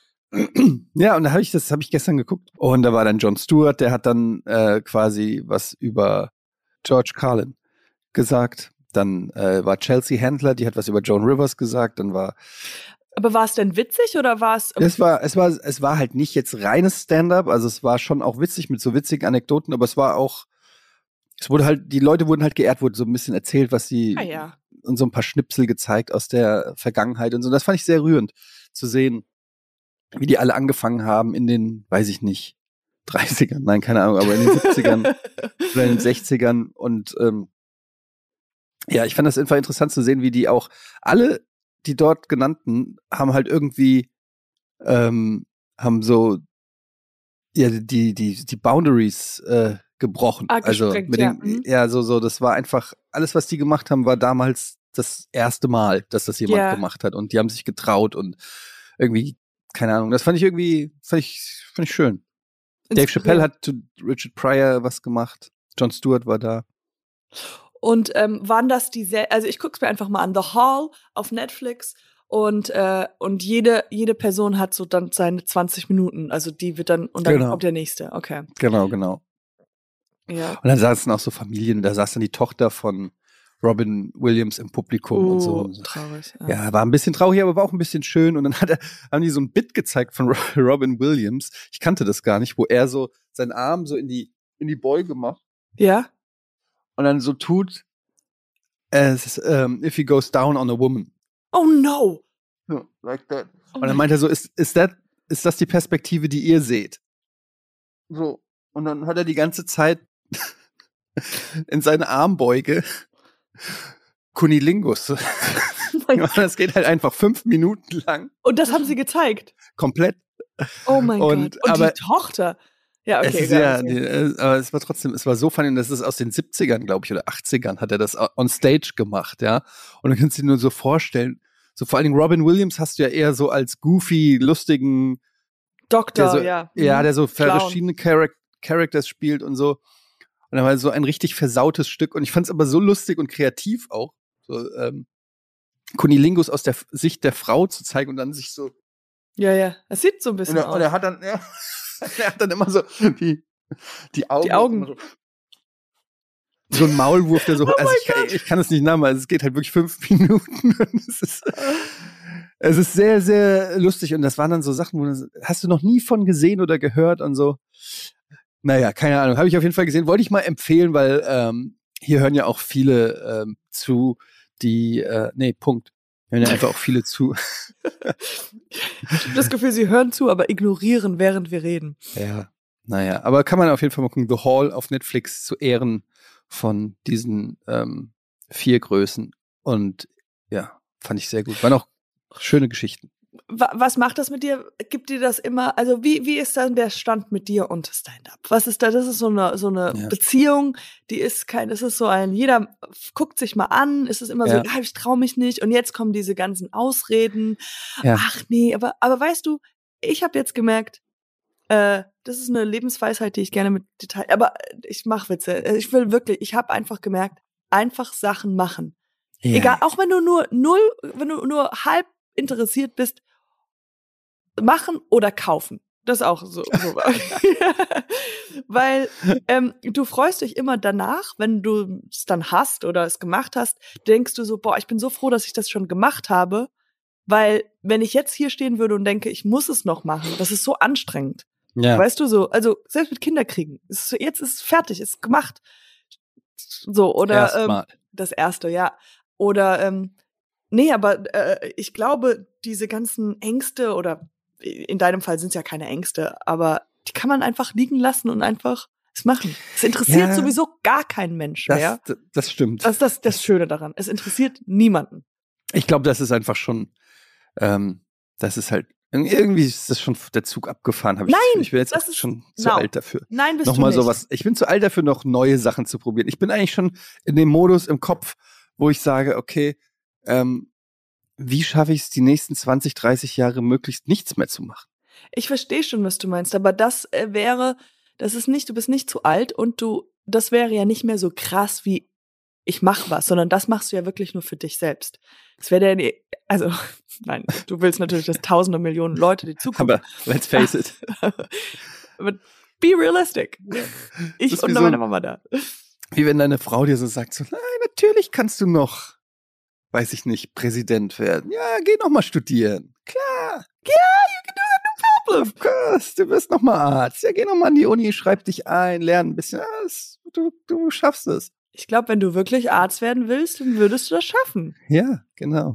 Ja, und da habe ich gestern geguckt. Und da war dann Jon Stewart, der hat dann quasi was über George Carlin gesagt. Dann war Chelsea Handler, die hat was über Joan Rivers gesagt. Dann war Aber war es denn witzig oder war es? es war halt nicht jetzt reines Stand-up, also es war schon auch witzig mit so witzigen Anekdoten, aber es war auch, die Leute wurden halt geehrt, wurde so ein bisschen erzählt, was sie Ja. und so ein paar Schnipsel gezeigt aus der Vergangenheit und so. Das fand ich sehr rührend zu sehen, wie die alle angefangen haben in den, weiß ich nicht, 30ern, nein, keine Ahnung, aber in den 70ern oder in den 60ern und ja, ich fand das einfach interessant zu sehen, wie die auch alle, die dort genannten, haben halt irgendwie haben so ja die Boundaries gebrochen. Also mit den, so das war einfach alles, was die gemacht haben, war damals das erste Mal, dass das jemand gemacht hat und die haben sich getraut und irgendwie keine Ahnung. Das fand ich schön. Dave Chappelle hat zu Richard Pryor was gemacht. Jon Stewart war da. Und waren das also ich guck's mir einfach mal an, The Hall auf Netflix und jede Person hat so dann seine 20 Minuten, also die wird dann, und dann kommt der nächste, okay. Genau. Ja. Und dann saßen auch so Familien, da saß dann die Tochter von Robin Williams im Publikum und so. Traurig. Ja, war ein bisschen traurig, aber war auch ein bisschen schön und dann haben die so ein Bit gezeigt von Robin Williams, ich kannte das gar nicht, wo er so seinen Arm so in die Beuge macht. Ja. Und dann so tut, if he goes down on a woman. Oh no! So, like that. Und dann meint er so, ist das die Perspektive, die ihr seht? So. Und dann hat er die ganze Zeit in seine Armbeuge Kunilingus Das geht halt einfach 5 Minuten lang. Und das haben sie gezeigt? Komplett. Oh mein Gott. Und aber die Tochter. Ja, okay. Aber es war trotzdem, es war so funny, das ist aus den 70ern, glaube ich, oder 80ern hat er das on stage gemacht, ja. Und du kannst dir nur so vorstellen, so vor allen Dingen Robin Williams hast du ja eher so als goofy, lustigen Doktor, so, ja. Ja, der so Clown. verschiedene Characters spielt und so. Und dann war so ein richtig versautes Stück. Und ich fand es aber so lustig und kreativ auch, so Kunilingus aus der Sicht der Frau zu zeigen und dann sich so. Ja. Es sieht so ein bisschen aus. Und er hat dann, er hat dann immer so die Augen. Die Augen. So ein Maulwurf, der so. Oh also ich kann es nicht nachmachen. Also es geht halt wirklich 5 Minuten. Und es ist sehr, sehr lustig. Und das waren dann so Sachen, wo hast du noch nie von gesehen oder gehört und so. Naja, keine Ahnung. Habe ich auf jeden Fall gesehen. Wollte ich mal empfehlen, weil hier hören ja auch viele zu, die, Punkt. Hören ja einfach auch viele zu. Ich habe das Gefühl, sie hören zu, aber ignorieren, während wir reden. Ja, naja. Aber kann man auf jeden Fall mal gucken. The Hall auf Netflix zu Ehren von diesen 4 Größen. Und ja, fand ich sehr gut. Waren auch schöne Geschichten. Was macht das mit dir? Gibt dir das immer, also wie ist dann der Stand mit dir und Stand-up? Was ist da? Das ist so eine Beziehung, das ist so jeder guckt sich mal an, ist es immer so, ich trau mich nicht und jetzt kommen diese ganzen Ausreden. Ja. Ach nee, aber weißt du, ich habe jetzt gemerkt, das ist eine Lebensweisheit, die ich gerne mit dir teile, aber ich mache Witze. Ich habe einfach gemerkt, einfach Sachen machen. Ja. Egal, auch wenn du nur halb interessiert bist, machen oder kaufen. Das ist auch so. Weil du freust dich immer danach, wenn du es dann hast oder es gemacht hast, denkst du so, boah, ich bin so froh, dass ich das schon gemacht habe, weil wenn ich jetzt hier stehen würde und denke, ich muss es noch machen, das ist so anstrengend. Ja. Weißt du so, also selbst mit Kinderkriegen, jetzt ist es fertig, ist gemacht. So, oder das erste, ja. Oder nee, aber ich glaube, diese ganzen Ängste oder in deinem Fall sind es ja keine Ängste, aber die kann man einfach liegen lassen und einfach es machen. Es interessiert sowieso gar keinen Mensch mehr. Das stimmt. Das ist das Schöne daran. Es interessiert niemanden. Ich glaube, das ist einfach schon, das ist halt, irgendwie ist das schon der Zug abgefahren. Ich bin jetzt schon zu alt dafür. Nein, bist Nochmal du nicht. Sowas. Ich bin zu alt dafür, noch neue Sachen zu probieren. Ich bin eigentlich schon in dem Modus im Kopf, wo ich sage, okay, wie schaffe ich es, die nächsten 20, 30 Jahre möglichst nichts mehr zu machen? Ich verstehe schon, was du meinst, aber du bist nicht zu alt und das wäre ja nicht mehr so krass wie ich mach was, sondern das machst du ja wirklich nur für dich selbst. Das wäre nein, du willst natürlich, dass tausende Millionen Leute die zugucken. Aber let's face it. But be realistic. Ich und meine Mama da. Wie wenn deine Frau dir so sagt, so, nein, natürlich kannst du noch, weiß ich nicht, Präsident werden. Ja, geh noch mal studieren. Klar. Ja, you can do that, no problem. Of course, du wirst noch mal Arzt. Ja, geh noch mal an die Uni, schreib dich ein, lern ein bisschen. Ja, du schaffst es. Ich glaube, wenn du wirklich Arzt werden willst, dann würdest du das schaffen. Ja, genau.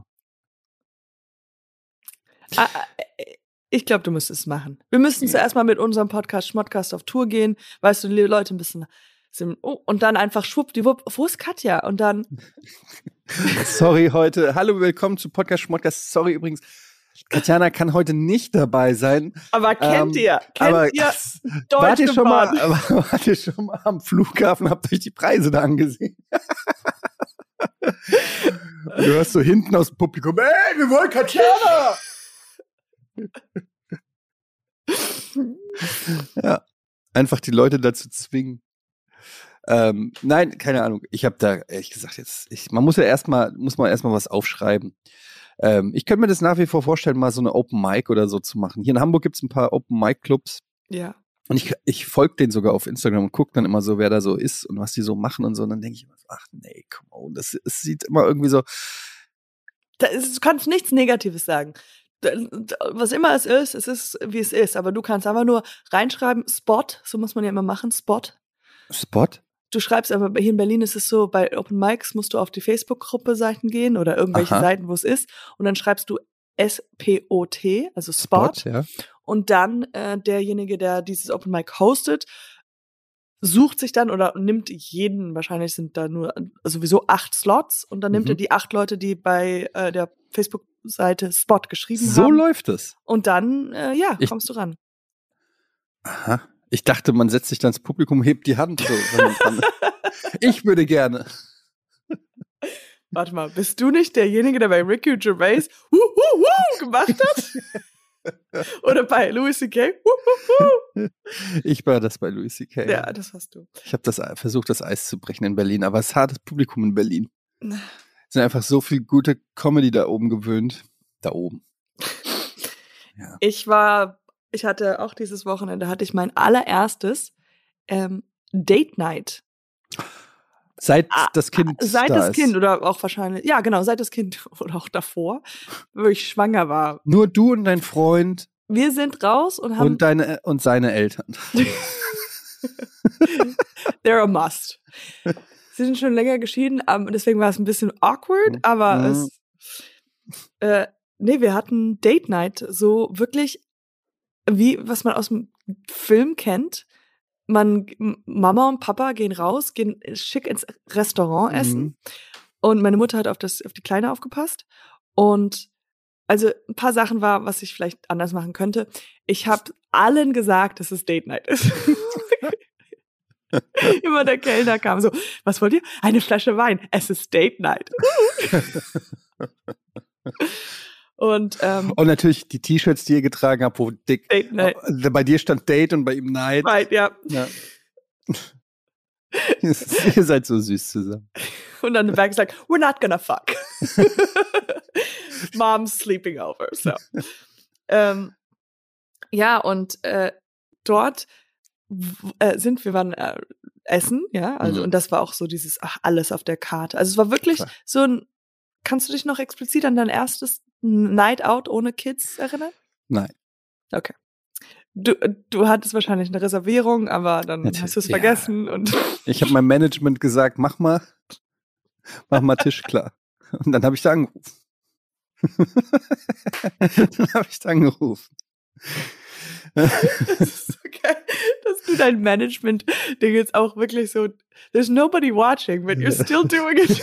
Ich glaube, du müsstest es machen. Wir müssten zuerst mal mit unserem Podcast Schmottcast auf Tour gehen, weißt du, die Leute ein bisschen und dann einfach schwuppdiwupp, wo ist Katja? Und dann Sorry heute. Hallo, willkommen zu Podcast Schmottcast. Sorry übrigens, Katjana kann heute nicht dabei sein. Aber kennt ihr wart ihr schon mal am Flughafen, habt euch die Preise da angesehen? Du hörst so hinten aus dem Publikum, ey, wir wollen Katjana! Ja, einfach die Leute dazu zwingen. Nein, keine Ahnung. Ich habe da ehrlich gesagt man muss erstmal was aufschreiben. Ich könnte mir das nach wie vor vorstellen, mal so eine Open Mic oder so zu machen. Hier in Hamburg gibt's ein paar Open Mic Clubs. Ja. Und ich folge denen sogar auf Instagram und gucke dann immer so, wer da so ist und was die so machen und so. Und dann denke ich immer, ach nee, come on, es sieht immer irgendwie so. Du kannst nichts Negatives sagen. Was immer es ist, wie es ist. Aber du kannst einfach nur reinschreiben, Spot, so muss man ja immer machen, Spot. Du schreibst aber, hier in Berlin ist es so, bei Open Mics musst du auf die Facebook-Gruppe-Seiten gehen oder irgendwelche Seiten, wo es ist. Und dann schreibst du SPOT, also Spot. Ja. Und dann derjenige, der dieses Open Mic hostet, sucht sich dann oder nimmt jeden, wahrscheinlich sind da nur sowieso 8 Slots und dann nimmt er die 8 Leute, die bei der Facebook-Seite Spot geschrieben haben. So läuft es. Und dann, kommst du ran. Aha. Ich dachte, man setzt sich dann ins Publikum, hebt die Hand. So, wenn man dran ist. Ich würde gerne. Warte mal, bist du nicht derjenige, der bei Ricky Gervais gemacht hat? Oder bei Louis C.K.? Ich war das bei Louis C.K. Ja, das warst du. Ich habe versucht, das Eis zu brechen in Berlin, aber es ist hartes Publikum in Berlin. Es sind einfach so viel gute Comedy da oben gewöhnt. Da oben. Ja. Ich hatte auch dieses Wochenende, hatte ich mein allererstes Date Night. Seit das Kind Seit da das ist. Kind oder auch wahrscheinlich, ja genau, seit das Kind oder auch davor, wo ich schwanger war. Nur du und dein Freund Wir sind raus und haben... und seine Eltern. They're a must. Sie sind schon länger geschieden, deswegen war es ein bisschen awkward, aber wir hatten Date Night, so wirklich wie, was man aus dem Film kennt. Mama und Papa gehen raus, gehen schick ins Restaurant essen. Und meine Mutter hat auf die Kleine aufgepasst. Und also ein paar Sachen war, was ich vielleicht anders machen könnte. Ich habe allen gesagt, dass es Date Night ist. Immer der Kellner kam so, was wollt ihr? Eine Flasche Wein. Es ist Date Night. Und natürlich die T-Shirts, die ihr getragen habt, wo dick Date Night. Bei dir stand Date und bei ihm Night. Right, ja. Ihr seid so süß zusammen. Und dann the back is like, we're not gonna fuck. Mom's sleeping over. So. Und dort wir waren essen, ja, also und das war auch so dieses, alles auf der Karte. Also es war wirklich so ein, kannst du dich noch explizit an dein erstes Night Out ohne Kids erinnern? Nein. Okay. Du hattest wahrscheinlich eine Reservierung, aber dann hast du es vergessen. Und ich habe meinem Management gesagt, mach mal Tisch klar. Und dann habe ich da angerufen. Das ist okay, dass du dein Management-Ding jetzt auch wirklich so, there's nobody watching, but you're still doing it.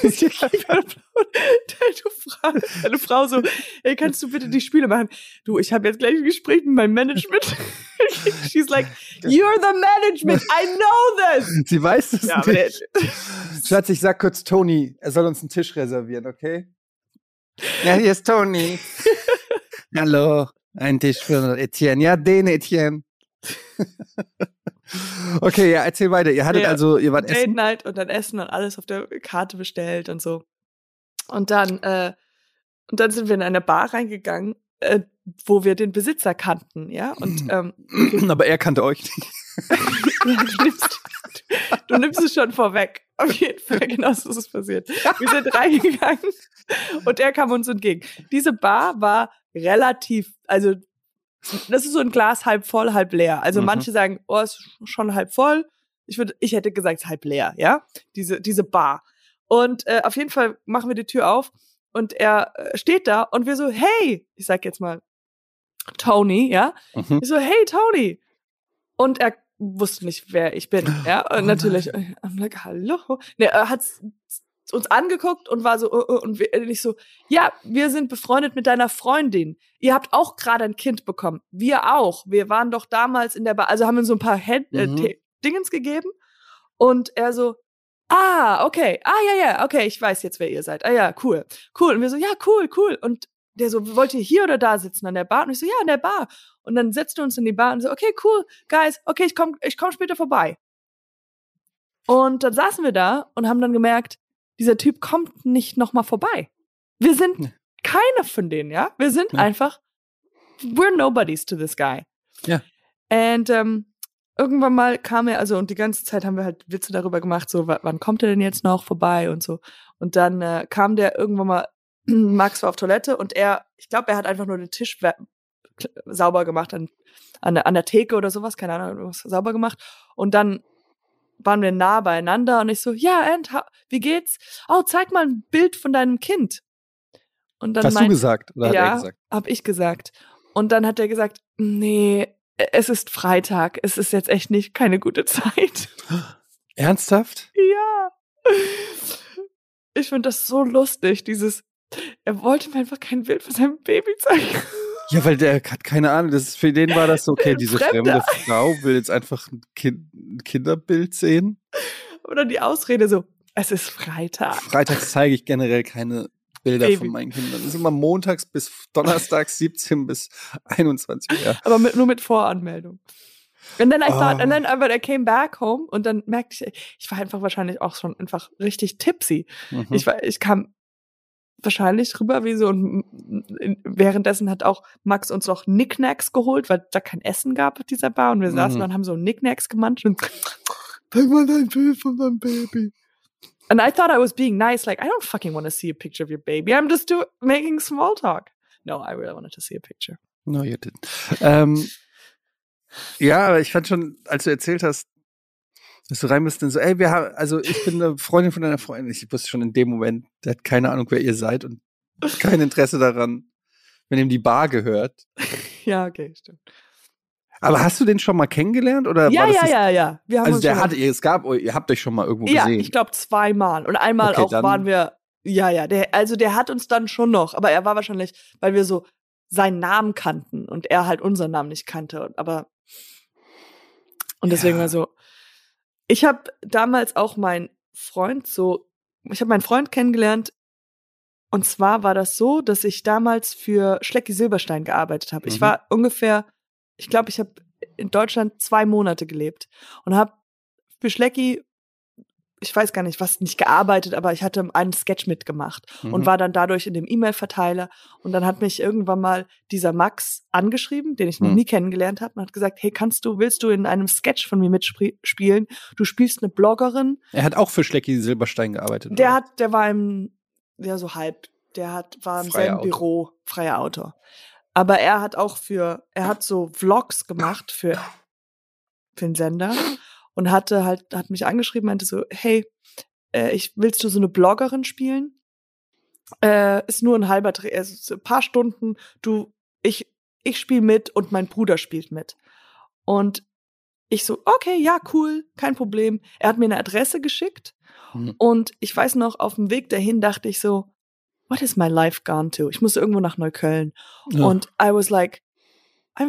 Deine Frau so, hey, kannst du bitte die Spiele machen? Du, ich habe jetzt gleich ein Gespräch mit meinem Management. She's like, you're the management, I know this. Sie weiß es nicht. Schatz, ich sag kurz Toni, er soll uns einen Tisch reservieren, okay? Ja, hier ist Toni. Hallo. Ein Tisch für Etienne. Ja, den Etienne. Okay, ja, erzähl weiter. Ihr hattet ihr wart Date essen? Night und dann Essen und alles auf der Karte bestellt und so. Und dann sind wir in eine Bar reingegangen, wo wir den Besitzer kannten, ja. Und aber er kannte euch nicht. Du nimmst es schon vorweg. Auf jeden Fall, genau so ist es passiert. Wir sind reingegangen und er kam uns entgegen. Diese Bar war relativ, also das ist so ein Glas halb voll, halb leer. Also manche sagen, oh, ist schon halb voll. Ich hätte gesagt, es ist halb leer, ja? Diese Bar. Und auf jeden Fall machen wir die Tür auf und er steht da und wir so, hey, ich sag jetzt mal Tony, ja? Ich so, hey, Tony. Und er wusste nicht, wer ich bin, ja? Und natürlich, I'm like, hallo? Ne, er hat uns angeguckt und war so, und ich so, ja, wir sind befreundet mit deiner Freundin. Ihr habt auch gerade ein Kind bekommen. Wir auch. Wir waren doch damals in der Bar, also haben wir so ein paar Dingens gegeben. Und er so, okay. Ja, okay, ich weiß jetzt, wer ihr seid. Ja, cool. Und wir so, ja, cool. Und der so, wollt ihr hier oder da sitzen an der Bar? Und ich so, ja, an der Bar. Und dann setzten wir uns in die Bar und so, okay, cool, guys, okay, ich komm später vorbei. Und dann saßen wir da und haben dann gemerkt, dieser Typ kommt nicht nochmal vorbei. Wir sind keiner von denen, ja? Wir sind einfach, we're nobodies to this guy. Ja. Und irgendwann mal kam er, also und die ganze Zeit haben wir halt Witze darüber gemacht, so, wann kommt er denn jetzt noch vorbei und so. Und dann kam der irgendwann mal, Max war auf Toilette und ich glaube, er hat einfach nur den Tisch sauber gemacht an der Theke oder sowas, keine Ahnung, was sauber gemacht. Und dann waren wir nah beieinander und ich so, ja, wie geht's? Oh, zeig mal ein Bild von deinem Kind. Und dann hast du gesagt oder hat er gesagt? Hab ich gesagt. Und dann hat er gesagt, nee, es ist Freitag, es ist jetzt echt nicht keine gute Zeit. Ernsthaft? Ja. Ich finde das so lustig, er wollte mir einfach kein Bild von seinem Baby zeigen. Ja, weil der hat keine Ahnung, für den war das so, okay, diese fremde Frau will jetzt einfach ein Kinderbild sehen. Oder die Ausrede so, es ist Freitag. Freitags zeige ich generell keine Bilder von meinen Kindern. Das ist immer montags bis donnerstags 17 bis 21 Uhr. Ja. Aber nur mit Voranmeldung. And then but I came back home und dann merkte ich war einfach wahrscheinlich auch schon einfach richtig tipsy. Mhm. Ich kam wahrscheinlich rüber wie so und währenddessen hat auch Max uns noch Knickknacks geholt, weil da kein Essen gab auf dieser Bar und wir saßen und haben so Knickknacks gemanscht und zeig mal dein Bild von deinem Baby. And I thought I was being nice, like I don't fucking want to see a picture of your baby. I'm just making small talk. No, I really wanted to see a picture. No, you didn't. Ja, aber ich fand schon, als du erzählt hast, dass du rein bist, dann so, ey, ich bin eine Freundin von deiner Freundin. Ich wusste schon in dem Moment, der hat keine Ahnung, wer ihr seid und kein Interesse daran, wenn ihm die Bar gehört. Ja, okay, stimmt. Aber hast du den schon mal kennengelernt? Oder ja. Wir haben ihr habt euch schon mal irgendwo gesehen? Ja, ich glaube 2-mal. Und einmal auch waren wir, der hat uns dann schon noch, aber er war wahrscheinlich, weil wir so seinen Namen kannten und er halt unseren Namen nicht kannte. Und deswegen war so, ich habe damals auch meinen Freund kennengelernt. Und zwar war das so, dass ich damals für Schlecki Silberstein gearbeitet habe. Ich war ich glaube, ich habe in Deutschland 2 Monate gelebt und habe für Schlecki, ich weiß gar nicht, was nicht gearbeitet, aber ich hatte einen Sketch mitgemacht und war dann dadurch in dem E-Mail-Verteiler. Und dann hat mich irgendwann mal dieser Max angeschrieben, den ich noch nie kennengelernt habe, und hat gesagt, hey, willst du in einem Sketch von mir mitspielen? Du spielst eine Bloggerin. Er hat auch für Schlecki Silberstein gearbeitet. Der war so halb, war im selben Büro, freier Autor. Aber er hat so Vlogs gemacht für den Sender und hat mich angeschrieben, meinte so, hey, willst du so eine Bloggerin spielen? Ist nur ein halber Dreh, ein paar Stunden, ich spiele mit und mein Bruder spielt mit. Und ich so, okay, ja, cool, kein Problem. Er hat mir eine Adresse geschickt und ich weiß noch, auf dem Weg dahin dachte ich so, what is my life gone to? Ich musste irgendwo nach Neukölln. Ja. Und I was like, I'm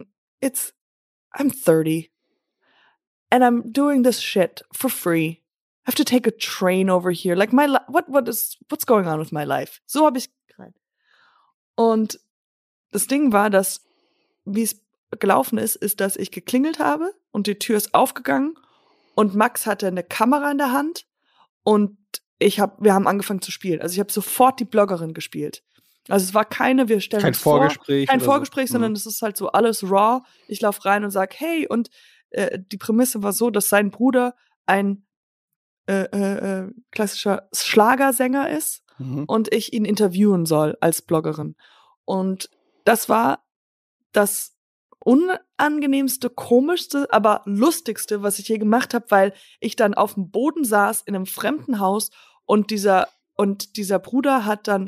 30. And I'm doing this shit for free. I have to take a train over here. Like what's going on with my life? So habe ich geredet. Und das Ding war, dass, wie es gelaufen ist, dass ich geklingelt habe und die Tür ist aufgegangen und Max hatte eine Kamera in der Hand und wir haben angefangen zu spielen. Also ich habe sofort die Bloggerin gespielt. Also es war wir stellen uns vor. Kein Vorgespräch, sondern es ist halt so alles raw. Ich laufe rein und sag, hey, und die Prämisse war so, dass sein Bruder ein klassischer Schlagersänger ist und ich ihn interviewen soll als Bloggerin. Und das war das unangenehmste, komischste, aber lustigste, was ich je gemacht habe, weil ich dann auf dem Boden saß in einem fremden Haus und dieser Bruder hat dann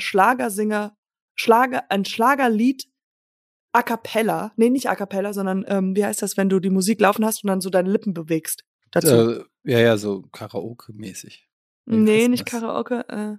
ein Schlagerlied a cappella, nee, nicht a cappella, sondern wie heißt das, wenn du die Musik laufen hast und dann so deine Lippen bewegst dazu? So Karaoke-mäßig. Nee, nicht Karaoke.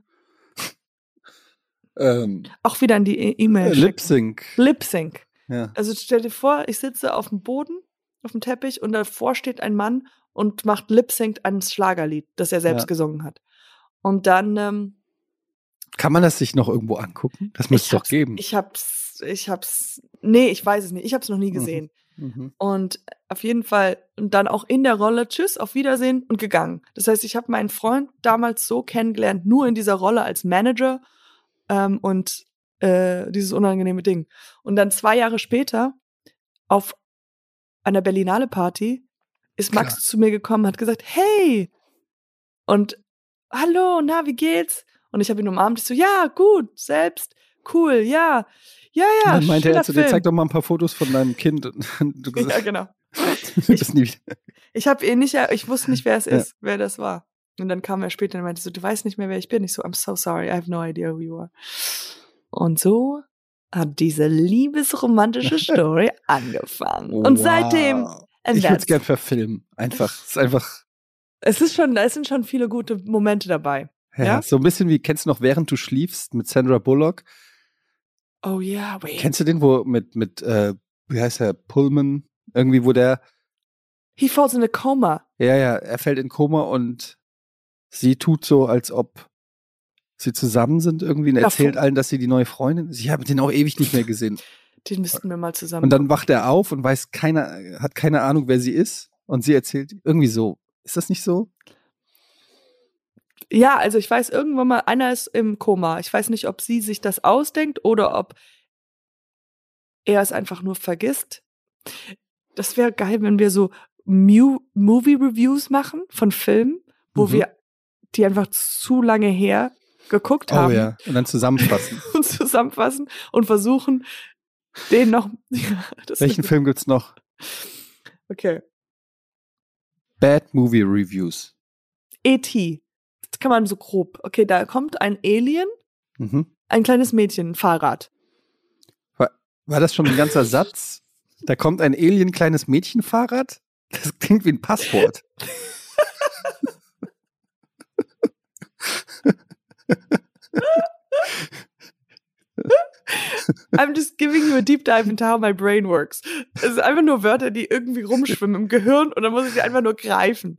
Auch wieder in die E-Mail. Lip-Sync. Ja. Also stell dir vor, ich sitze auf dem Boden, auf dem Teppich und davor steht ein Mann und macht Lip-Sync ein Schlagerlied, das er selbst gesungen hat. Und dann kann man das sich noch irgendwo angucken? Das müsste es doch geben. Ich weiß es nicht. Ich hab's noch nie gesehen. Und auf jeden Fall, und dann auch in der Rolle, tschüss, auf Wiedersehen und gegangen. Das heißt, ich habe meinen Freund damals so kennengelernt, nur in dieser Rolle als Manager und dieses unangenehme Ding. Und dann 2 Jahre später auf einer Berlinale Party ist Max zu mir gekommen, hat gesagt, hey! Und hallo, na, wie geht's? Und ich habe ihn umarmt, ich so, ja, gut, selbst, cool, ja. Dann meinte er zu dir, zeig doch mal ein paar Fotos von deinem Kind. Und du gesagt, ja, genau. Ich wusste nicht, wer es ist, wer das war. Und dann kam er später und meinte so, du weißt nicht mehr, wer ich bin. Ich so, I'm so sorry, I have no idea who you are. Und so hat diese liebesromantische Story angefangen. Und seitdem... Ich würde es gern verfilmen. Da sind schon viele gute Momente dabei. Ja, so ein bisschen wie, kennst du noch Während du schliefst mit Sandra Bullock? Oh ja, wait. Kennst du den, wo mit wie heißt er, Pullman, irgendwie, wo der... He falls in a coma. Ja, er fällt in Koma und sie tut so, als ob sie zusammen sind irgendwie und erzählt allen, dass sie die neue Freundin ist. Ich habe den auch ewig nicht mehr gesehen. Den müssten wir mal zusammen. Und dann wacht er auf und hat keine Ahnung, wer sie ist. Und sie erzählt irgendwie so. Ist das nicht so? Ja, also ich weiß irgendwann mal, einer ist im Koma. Ich weiß nicht, ob sie sich das ausdenkt oder ob er es einfach nur vergisst. Das wäre geil, wenn wir so Movie-Reviews machen von Filmen, wo wir die einfach zu lange her geguckt haben. Oh ja, und dann zusammenfassen. Und versuchen, den noch... Welchen Film gibt's noch? Okay. Bad Movie Reviews. E.T. Das kann man so grob. Okay, da kommt ein Alien, ein kleines Mädchen, ein Fahrrad. War das schon ein ganzer Satz? Da kommt ein Alien, kleines Mädchen, Fahrrad? Das klingt wie ein Passwort. I'm just giving you a deep dive into how my brain works. Es sind einfach nur Wörter, die irgendwie rumschwimmen im Gehirn und dann muss ich die einfach nur greifen.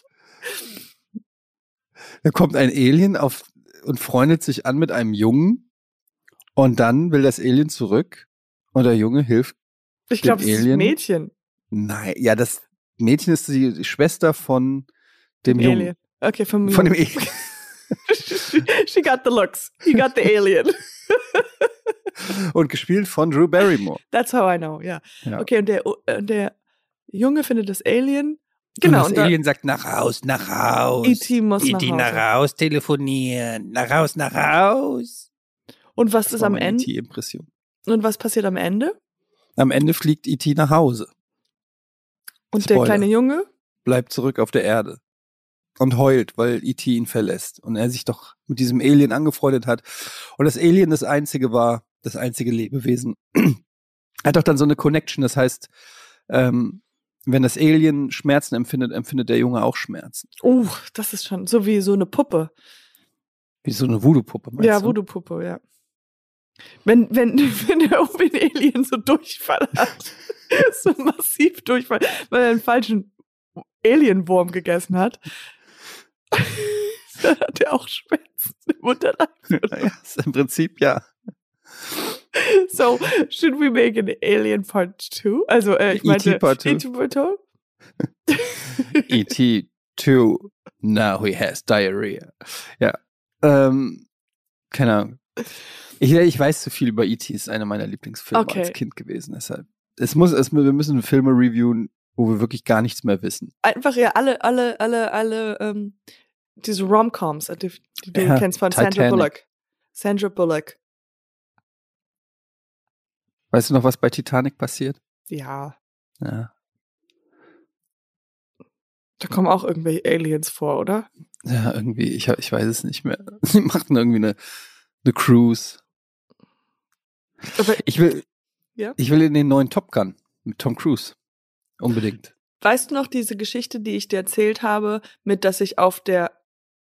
Da kommt ein Alien und freundet sich an mit einem Jungen und dann will das Alien zurück und der Junge hilft Ich glaube, es ist ein Mädchen. Nein, ja, das Mädchen ist die Schwester von dem Jungen. Alien. Okay, von dem Alien. She got the looks. He got the alien. Und gespielt von Drew Barrymore. That's how I know, ja. Okay, und der Junge findet das Alien. Genau. Und das Alien sagt, nach Haus. E.T. muss nach Haus telefonieren. Nach Haus. Und was ist am Ende? E.T.-Impression. Und was passiert am Ende? Am Ende fliegt E.T. nach Hause. Und Spoiler. Der kleine Junge? Bleibt zurück auf der Erde. Und heult, weil E.T. ihn verlässt. Und er sich doch mit diesem Alien angefreundet hat. Und das Alien das einzige Lebewesen. Hat doch dann so eine Connection. Das heißt, wenn das Alien Schmerzen empfindet der Junge auch Schmerzen. Das ist schon so wie so eine Puppe. Wie so eine Voodoo-Puppe, meinst du? Ja, Voodoo-Puppe, ja. Wenn der Alien so Durchfall hat, so massiv Durchfall, weil er einen falschen Alienwurm gegessen hat, dann hat er auch Schmerzen im Unterleib. Ja, im Prinzip ja. So, should we make an Alien Part 2? Also, ich meinte, E.T. Part 2. E.T. Part 2? E.T. 2, now he has diarrhea. Ja, keine Ahnung. Ich weiß zu viel über E.T., ist einer meiner Lieblingsfilme als Kind gewesen, deshalb. Wir müssen Filme reviewen, wo wir wirklich gar nichts mehr wissen. Einfach ja alle diese Rom-Coms, die du kennst von Titanic. Sandra Bullock. Weißt du noch, was bei Titanic passiert? Ja. Ja. Da kommen auch irgendwelche Aliens vor, oder? Ja, irgendwie, ich weiß es nicht mehr. Sie machten irgendwie eine Cruise. Aber ich will in den neuen Top Gun mit Tom Cruise. Unbedingt. Weißt du noch diese Geschichte, die ich dir erzählt habe, mit dass ich auf der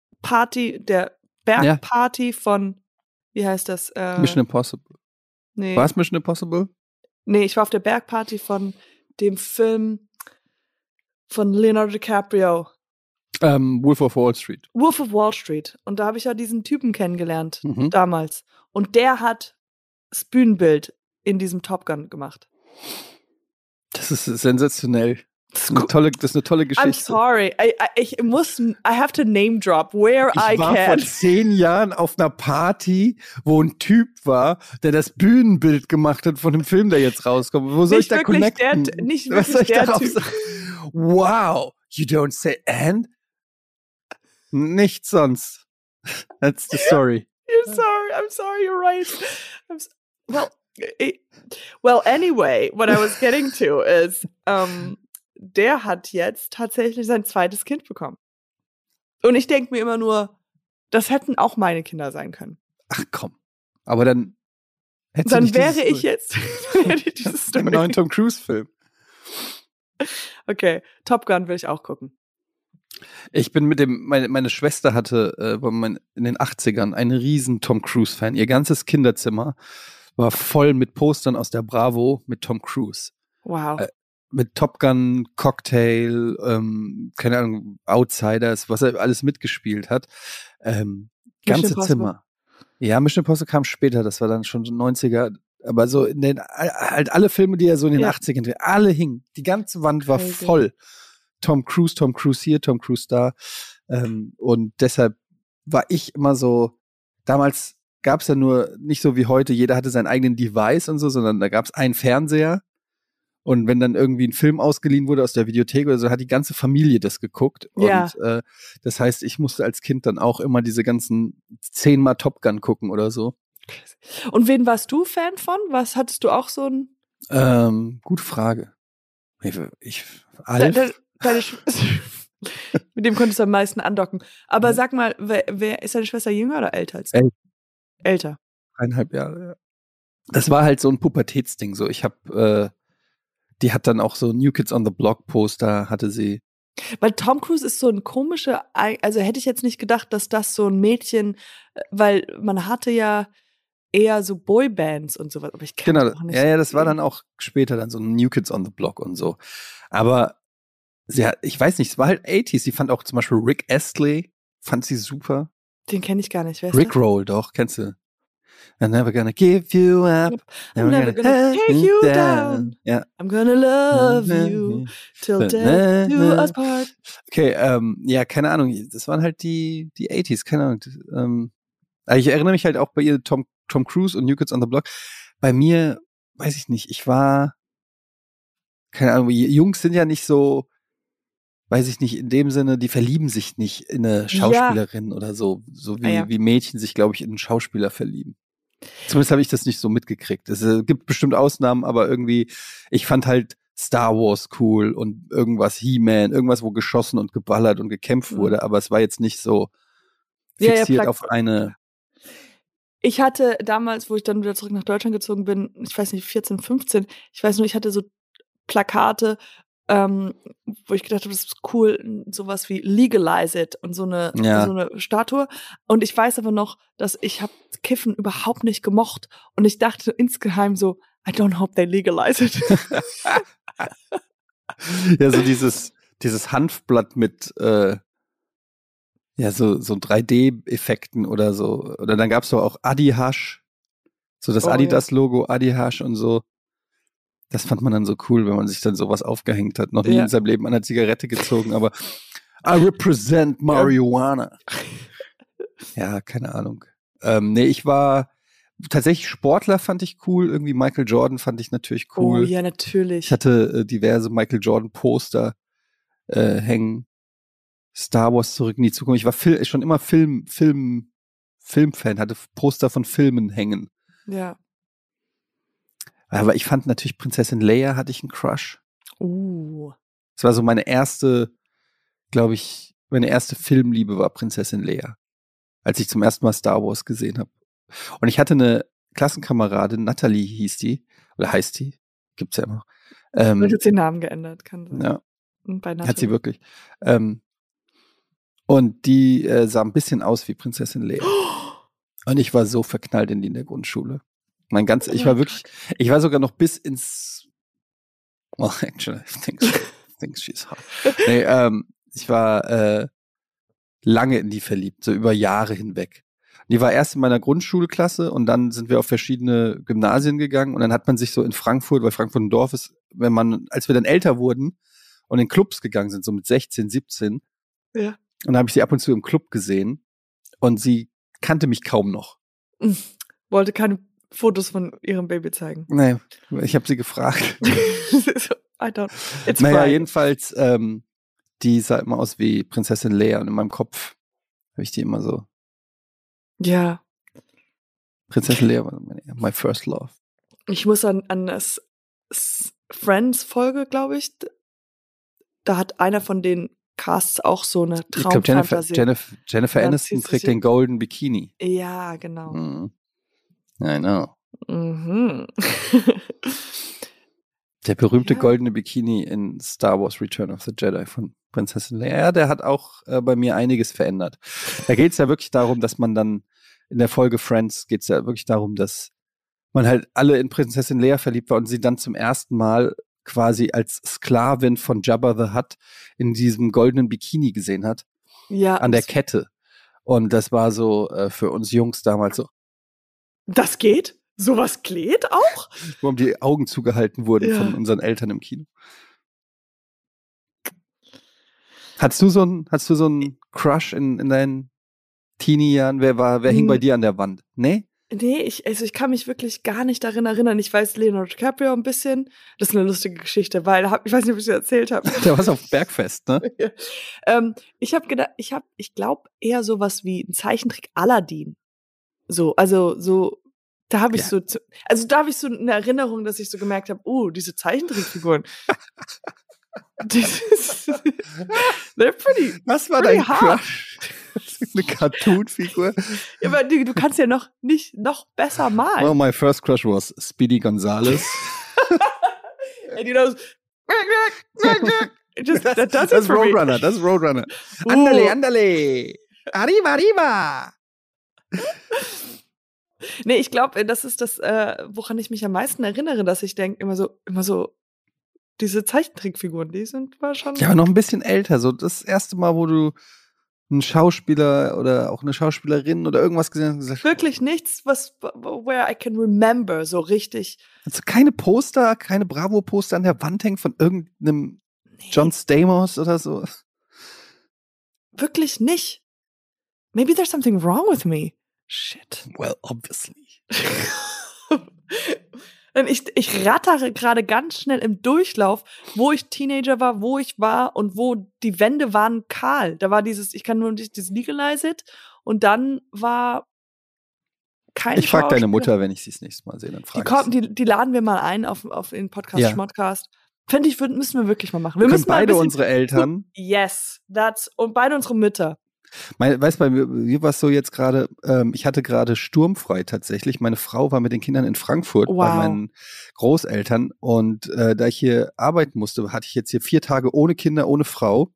Bergparty von, wie heißt das? Mission Impossible. Nee. War es Mission Impossible? Nee, ich war auf der Bergparty von dem Film von Leonardo DiCaprio. Wolf of Wall Street. Wolf of Wall Street. Und da habe ich ja diesen Typen kennengelernt, damals. Und der hat das Bühnenbild in diesem Top Gun gemacht. Das ist sensationell. Das ist eine tolle Geschichte. I'm sorry. I have to name drop where I can. Ich war vor 10 Jahren auf einer Party, wo ein Typ war, der das Bühnenbild gemacht hat von dem Film, der jetzt rauskommt. Wo soll ich da connecten? Nicht wirklich der Typ. Wow, you don't say and? Nichts sonst. That's the story. You're sorry. I'm sorry. You're right. Well, anyway, what I was getting to is, der hat jetzt tatsächlich sein zweites Kind bekommen. Und ich denke mir immer nur, das hätten auch meine Kinder sein können. Ach komm. Aber dann Dann wäre ich jetzt im neuen Tom Cruise-Film. Okay, Top Gun will ich auch gucken. Ich bin meine Schwester hatte in den 80ern einen riesen Tom Cruise-Fan. Ihr ganzes Kinderzimmer war voll mit Postern aus der Bravo mit Tom Cruise. Wow. Mit Top Gun, Cocktail, keine Ahnung, Outsiders, was er alles mitgespielt hat. Ganze Zimmer. Ja, Mission Impossible kam später, das war dann schon 90er. Aber so halt alle Filme, die er so in den 80ern, alle hingen. Die ganze Wand war voll. Tom Cruise hier, Tom Cruise da. Und deshalb war ich immer so, damals gab es ja nur nicht so wie heute, jeder hatte seinen eigenen Device und so, sondern da gab es einen Fernseher. Und wenn dann irgendwie ein Film ausgeliehen wurde aus der Videothek oder so, hat die ganze Familie das geguckt. Und das heißt, ich musste als Kind dann auch immer diese ganzen 10-mal Top Gun gucken oder so. Und wen warst du Fan von? Was hattest du auch so ein? Gute Frage. Alf? Mit dem konntest du am meisten andocken. Aber sag mal, wer ist deine Schwester, jünger oder älter als du? Älter. 1,5 Jahre, ja. Das war halt so ein Pubertätsding. So, die hat dann auch so New Kids on the Block Poster, hatte sie. Weil Tom Cruise ist so ein komischer, also hätte ich jetzt nicht gedacht, dass das so ein Mädchen, weil man hatte ja eher so Boybands und sowas, aber ich kann auch nicht. Ja, das war dann auch später dann so New Kids on the Block und so. Aber ich weiß nicht, es war halt 80s. Sie fand auch zum Beispiel Rick Astley, fand sie super. Den kenne ich gar nicht. Wer ist Rick Roll, doch, kennst du? I'm never gonna give you up. I'm never gonna take you down. Ja. I'm gonna love you till death do us part. Okay, ja, keine Ahnung. Das waren halt die 80s, keine Ahnung. Ich erinnere mich halt auch bei ihr Tom Cruise und New Kids on the Block. Bei mir, weiß ich nicht, ich war, keine Ahnung, Jungs sind ja nicht so, weiß ich nicht, in dem Sinne, die verlieben sich nicht in eine Schauspielerin oder so wie Mädchen sich, glaube ich, in einen Schauspieler verlieben. Zumindest habe ich das nicht so mitgekriegt. Es gibt bestimmt Ausnahmen, aber irgendwie, ich fand halt Star Wars cool und irgendwas He-Man, irgendwas, wo geschossen und geballert und gekämpft wurde, aber es war jetzt nicht so fixiert auf eine. Ich hatte damals, wo ich dann wieder zurück nach Deutschland gezogen bin, ich weiß nicht, 14, 15, ich weiß nur, ich hatte so Plakate, wo ich gedacht habe, das ist cool, sowas wie Legalize It und so eine Statue. Und ich weiß aber noch, dass ich habe Kiffen überhaupt nicht gemocht. Und ich dachte insgeheim so, I don't hope they legalize it. Ja, so dieses Hanfblatt mit so 3D-Effekten oder so. Oder dann gab's doch auch Adi-Hash. So das Adidas-Logo, Adi-Hash und so. Das fand man dann so cool, wenn man sich dann sowas aufgehängt hat. Noch nie in seinem Leben an einer Zigarette gezogen, aber I represent marijuana. Ja, keine Ahnung. Ich war tatsächlich Sportler, fand ich cool. Irgendwie Michael Jordan fand ich natürlich cool. Oh ja, natürlich. Ich hatte diverse Michael Jordan Poster hängen. Star Wars zurück in die Zukunft. Ich war schon immer Filmfan, hatte Poster von Filmen hängen. Ja. Aber ich fand natürlich Prinzessin Leia hatte ich einen Crush. Das war so meine erste Filmliebe war Prinzessin Leia. Als ich zum ersten Mal Star Wars gesehen habe. Und ich hatte eine Klassenkameradin, Natalie hieß die, oder heißt die, gibt's ja immer. Wird jetzt den Namen geändert, kann sein. Ja. Bei Natalie. Hat sie wirklich. Und die sah ein bisschen aus wie Prinzessin Leia. Und ich war so verknallt in die in der Grundschule. Ich war sogar noch bis ins, well, actually, I think she's hot. Nee, ich war lange in die verliebt, so über Jahre hinweg. Die war erst in meiner Grundschulklasse und dann sind wir auf verschiedene Gymnasien gegangen und dann hat man sich so in Frankfurt, weil Frankfurt ein Dorf ist, als wir dann älter wurden und in Clubs gegangen sind, so mit 16, 17, und dann habe ich sie ab und zu im Club gesehen und sie kannte mich kaum noch. Wollte keine Fotos von ihrem Baby zeigen. Nee, ich habe sie gefragt. It's fine. Jedenfalls, die sah immer aus wie Prinzessin Leia und in meinem Kopf habe ich die immer so. Ja. Prinzessin Leia war my first love. Ich muss an das Friends-Folge, glaube ich, da hat einer von den Casts auch so eine Traumfantasie. Jennifer Aniston trägt den Golden Bikini. Ja, genau. I know. Mhm. Der berühmte goldene Bikini in Star Wars Return of the Jedi von Prinzessin Leia, ja, der hat auch bei mir einiges verändert. Da geht es ja wirklich darum, dass man dann in der Folge Friends geht es ja wirklich darum, dass man halt alle in Prinzessin Leia verliebt war und sie dann zum ersten Mal quasi als Sklavin von Jabba the Hutt in diesem goldenen Bikini gesehen hat. Ja. An der Kette. Und das war so für uns Jungs damals so. Das geht? Sowas geht auch? Wo die Augen zugehalten wurden von unseren Eltern im Kino. Hast du so einen Crush in deinen Teenie-Jahren? Wer hing bei dir an der Wand? Nee? Nee, ich kann mich wirklich gar nicht daran erinnern. Ich weiß Leonardo DiCaprio ein bisschen. Das ist eine lustige Geschichte, weil ich weiß nicht, ob ich es erzählt habe. Da warst auf Bergfest, ne? Ja. Ich habe gedacht, ich glaube eher sowas wie ein Zeichentrick Aladdin. So, also so, da habe ich da habe ich so eine Erinnerung, dass ich so gemerkt habe, diese Zeichentrickfiguren. They're pretty. Was war dein Crush? Eine Cartoon-Figur? Ja, aber du kannst ja noch besser malen. Well, my first crush was Speedy Gonzales. And you know, das ist Roadrunner. Andale. Arriba. Nee, ich glaube, das ist das, woran ich mich am meisten erinnere, dass ich denke, immer so, diese Zeichentrickfiguren, die war schon. Ja, aber noch ein bisschen älter. So das erste Mal, wo du einen Schauspieler oder auch eine Schauspielerin oder irgendwas gesehen hast und gesagt, wirklich nichts, where I can remember, so richtig. Also keine Poster, keine Bravo-Poster an der Wand hängen von irgendeinem John Stamos oder so? Wirklich nicht. Maybe there's something wrong with me. Shit. Well, obviously. Ich rattere gerade ganz schnell im Durchlauf, wo ich Teenager war, wo ich war und wo die Wände waren kahl. Da war ich kann nur dieses Legalize It und dann war kein Ich frage deine Mutter, wenn ich sie das nächste Mal sehe, dann frage ich sie. Die laden wir mal ein auf den Podcast Schmottcast. Müssen wir wirklich mal machen. Wir müssen beide unsere Eltern. Yes, und beide unsere Mütter. Weißt du, bei mir war es so jetzt gerade, ich hatte gerade sturmfrei tatsächlich. Meine Frau war mit den Kindern in Frankfurt bei meinen Großeltern und da ich hier arbeiten musste, hatte ich jetzt hier 4 Tage ohne Kinder, ohne Frau.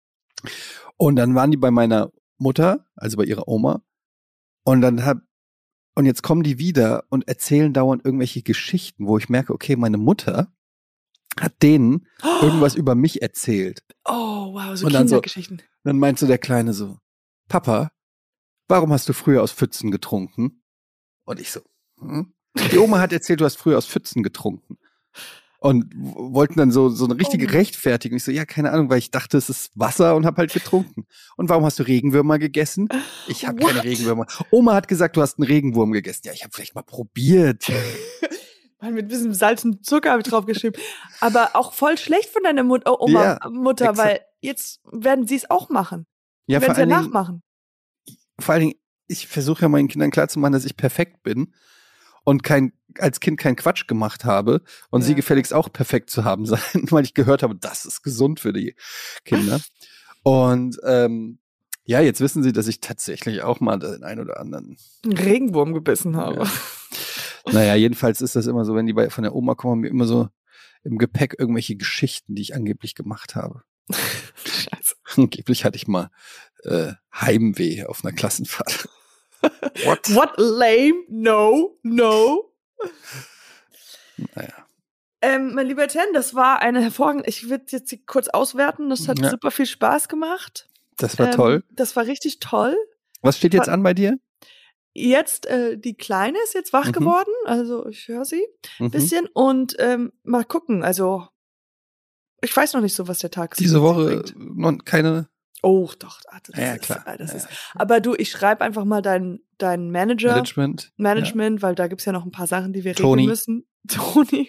Und dann waren die bei meiner Mutter, also bei ihrer Oma. Und jetzt kommen die wieder und erzählen dauernd irgendwelche Geschichten, wo ich merke, okay, meine Mutter hat denen irgendwas über mich erzählt. Oh, wow, so Kindergeschichten. Dann meint so der Kleine so, Papa, warum hast du früher aus Pfützen getrunken? Und ich so, Die Oma hat erzählt, du hast früher aus Pfützen getrunken. Und wollten dann so eine richtige Rechtfertigung. Ich so, ja, keine Ahnung, weil ich dachte, es ist Wasser und habe halt getrunken. Und warum hast du Regenwürmer gegessen? Ich habe keine Regenwürmer. Oma hat gesagt, du hast einen Regenwurm gegessen. Ja, ich habe vielleicht mal probiert. Mit ein bisschen Salz und Zucker habe ich draufgeschrieben. Aber auch voll schlecht von deiner Mutter, Mutter, weil jetzt werden sie es auch machen. Ja, werden sie nachmachen. Vor allen Dingen, ich versuche ja meinen Kindern klarzumachen, dass ich perfekt bin und als Kind keinen Quatsch gemacht habe und sie gefälligst auch perfekt zu haben sein, weil ich gehört habe, das ist gesund für die Kinder. Und jetzt wissen sie, dass ich tatsächlich auch mal den einen oder anderen Regenwurm gebissen habe. Ja. Naja, jedenfalls ist das immer so, wenn die von der Oma kommen, haben wir immer so im Gepäck irgendwelche Geschichten, die ich angeblich gemacht habe. Scheiße. Angeblich hatte ich mal Heimweh auf einer Klassenfahrt. What lame? No. Naja. Mein lieber Ten, das war eine hervorragende, ich würde jetzt kurz auswerten, das hat super viel Spaß gemacht. Das war toll. Das war richtig toll. Was steht jetzt an bei dir? Jetzt, die Kleine ist jetzt wach geworden, also ich höre sie ein bisschen und mal gucken, also ich weiß noch nicht so, was der Tag ist. Diese Woche noch keine... Oh, doch. Klar. Aber du, ich schreibe einfach mal dein Management, weil da gibt's ja noch ein paar Sachen, die wir regeln müssen. Toni.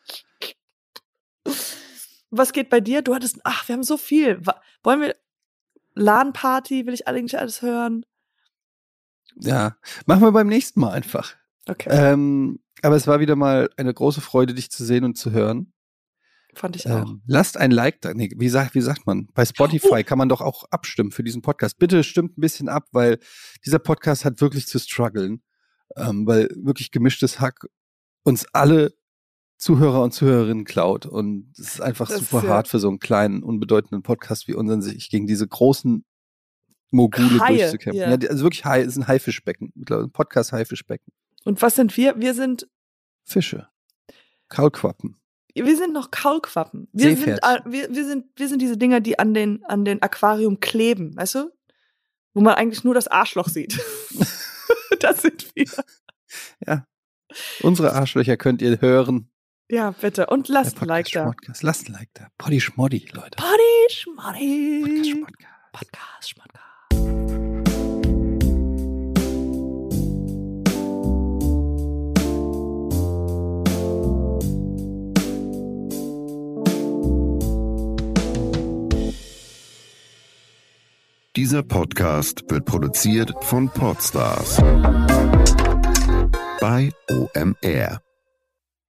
Was geht bei dir? Wir haben so viel. Wollen wir LAN-Party? Will ich eigentlich alles hören? Ja, machen wir beim nächsten Mal einfach. Okay. Aber es war wieder mal eine große Freude, dich zu sehen und zu hören. Fand ich auch. Lasst ein Like da. Nee, wie sagt man? Bei Spotify kann man doch auch abstimmen für diesen Podcast. Bitte stimmt ein bisschen ab, weil dieser Podcast hat wirklich zu strugglen. Weil wirklich gemischtes Hack uns alle Zuhörer und Zuhörerinnen klaut. Und es ist einfach super hart für so einen kleinen, unbedeutenden Podcast wie unseren, sich gegen diese großen Mogule durchzukämpfen. Ja. Also wirklich es ist ein Haifischbecken. Ein Podcast-Haifischbecken. Und was sind wir? Wir sind Fische. Kaulquappen. Wir sind noch Kaulquappen. Wir sind diese Dinger, die an den Aquarium kleben, weißt du? Wo man eigentlich nur das Arschloch sieht. Das sind wir. Ja. Unsere Arschlöcher könnt ihr hören. Ja, bitte. Und lasst ein Like da. Lasst ein Like da. Poddy Schmoddy, Leute. Poddy Schmoddy. Podcast Schmodka. Dieser Podcast wird produziert von Podstars bei OMR.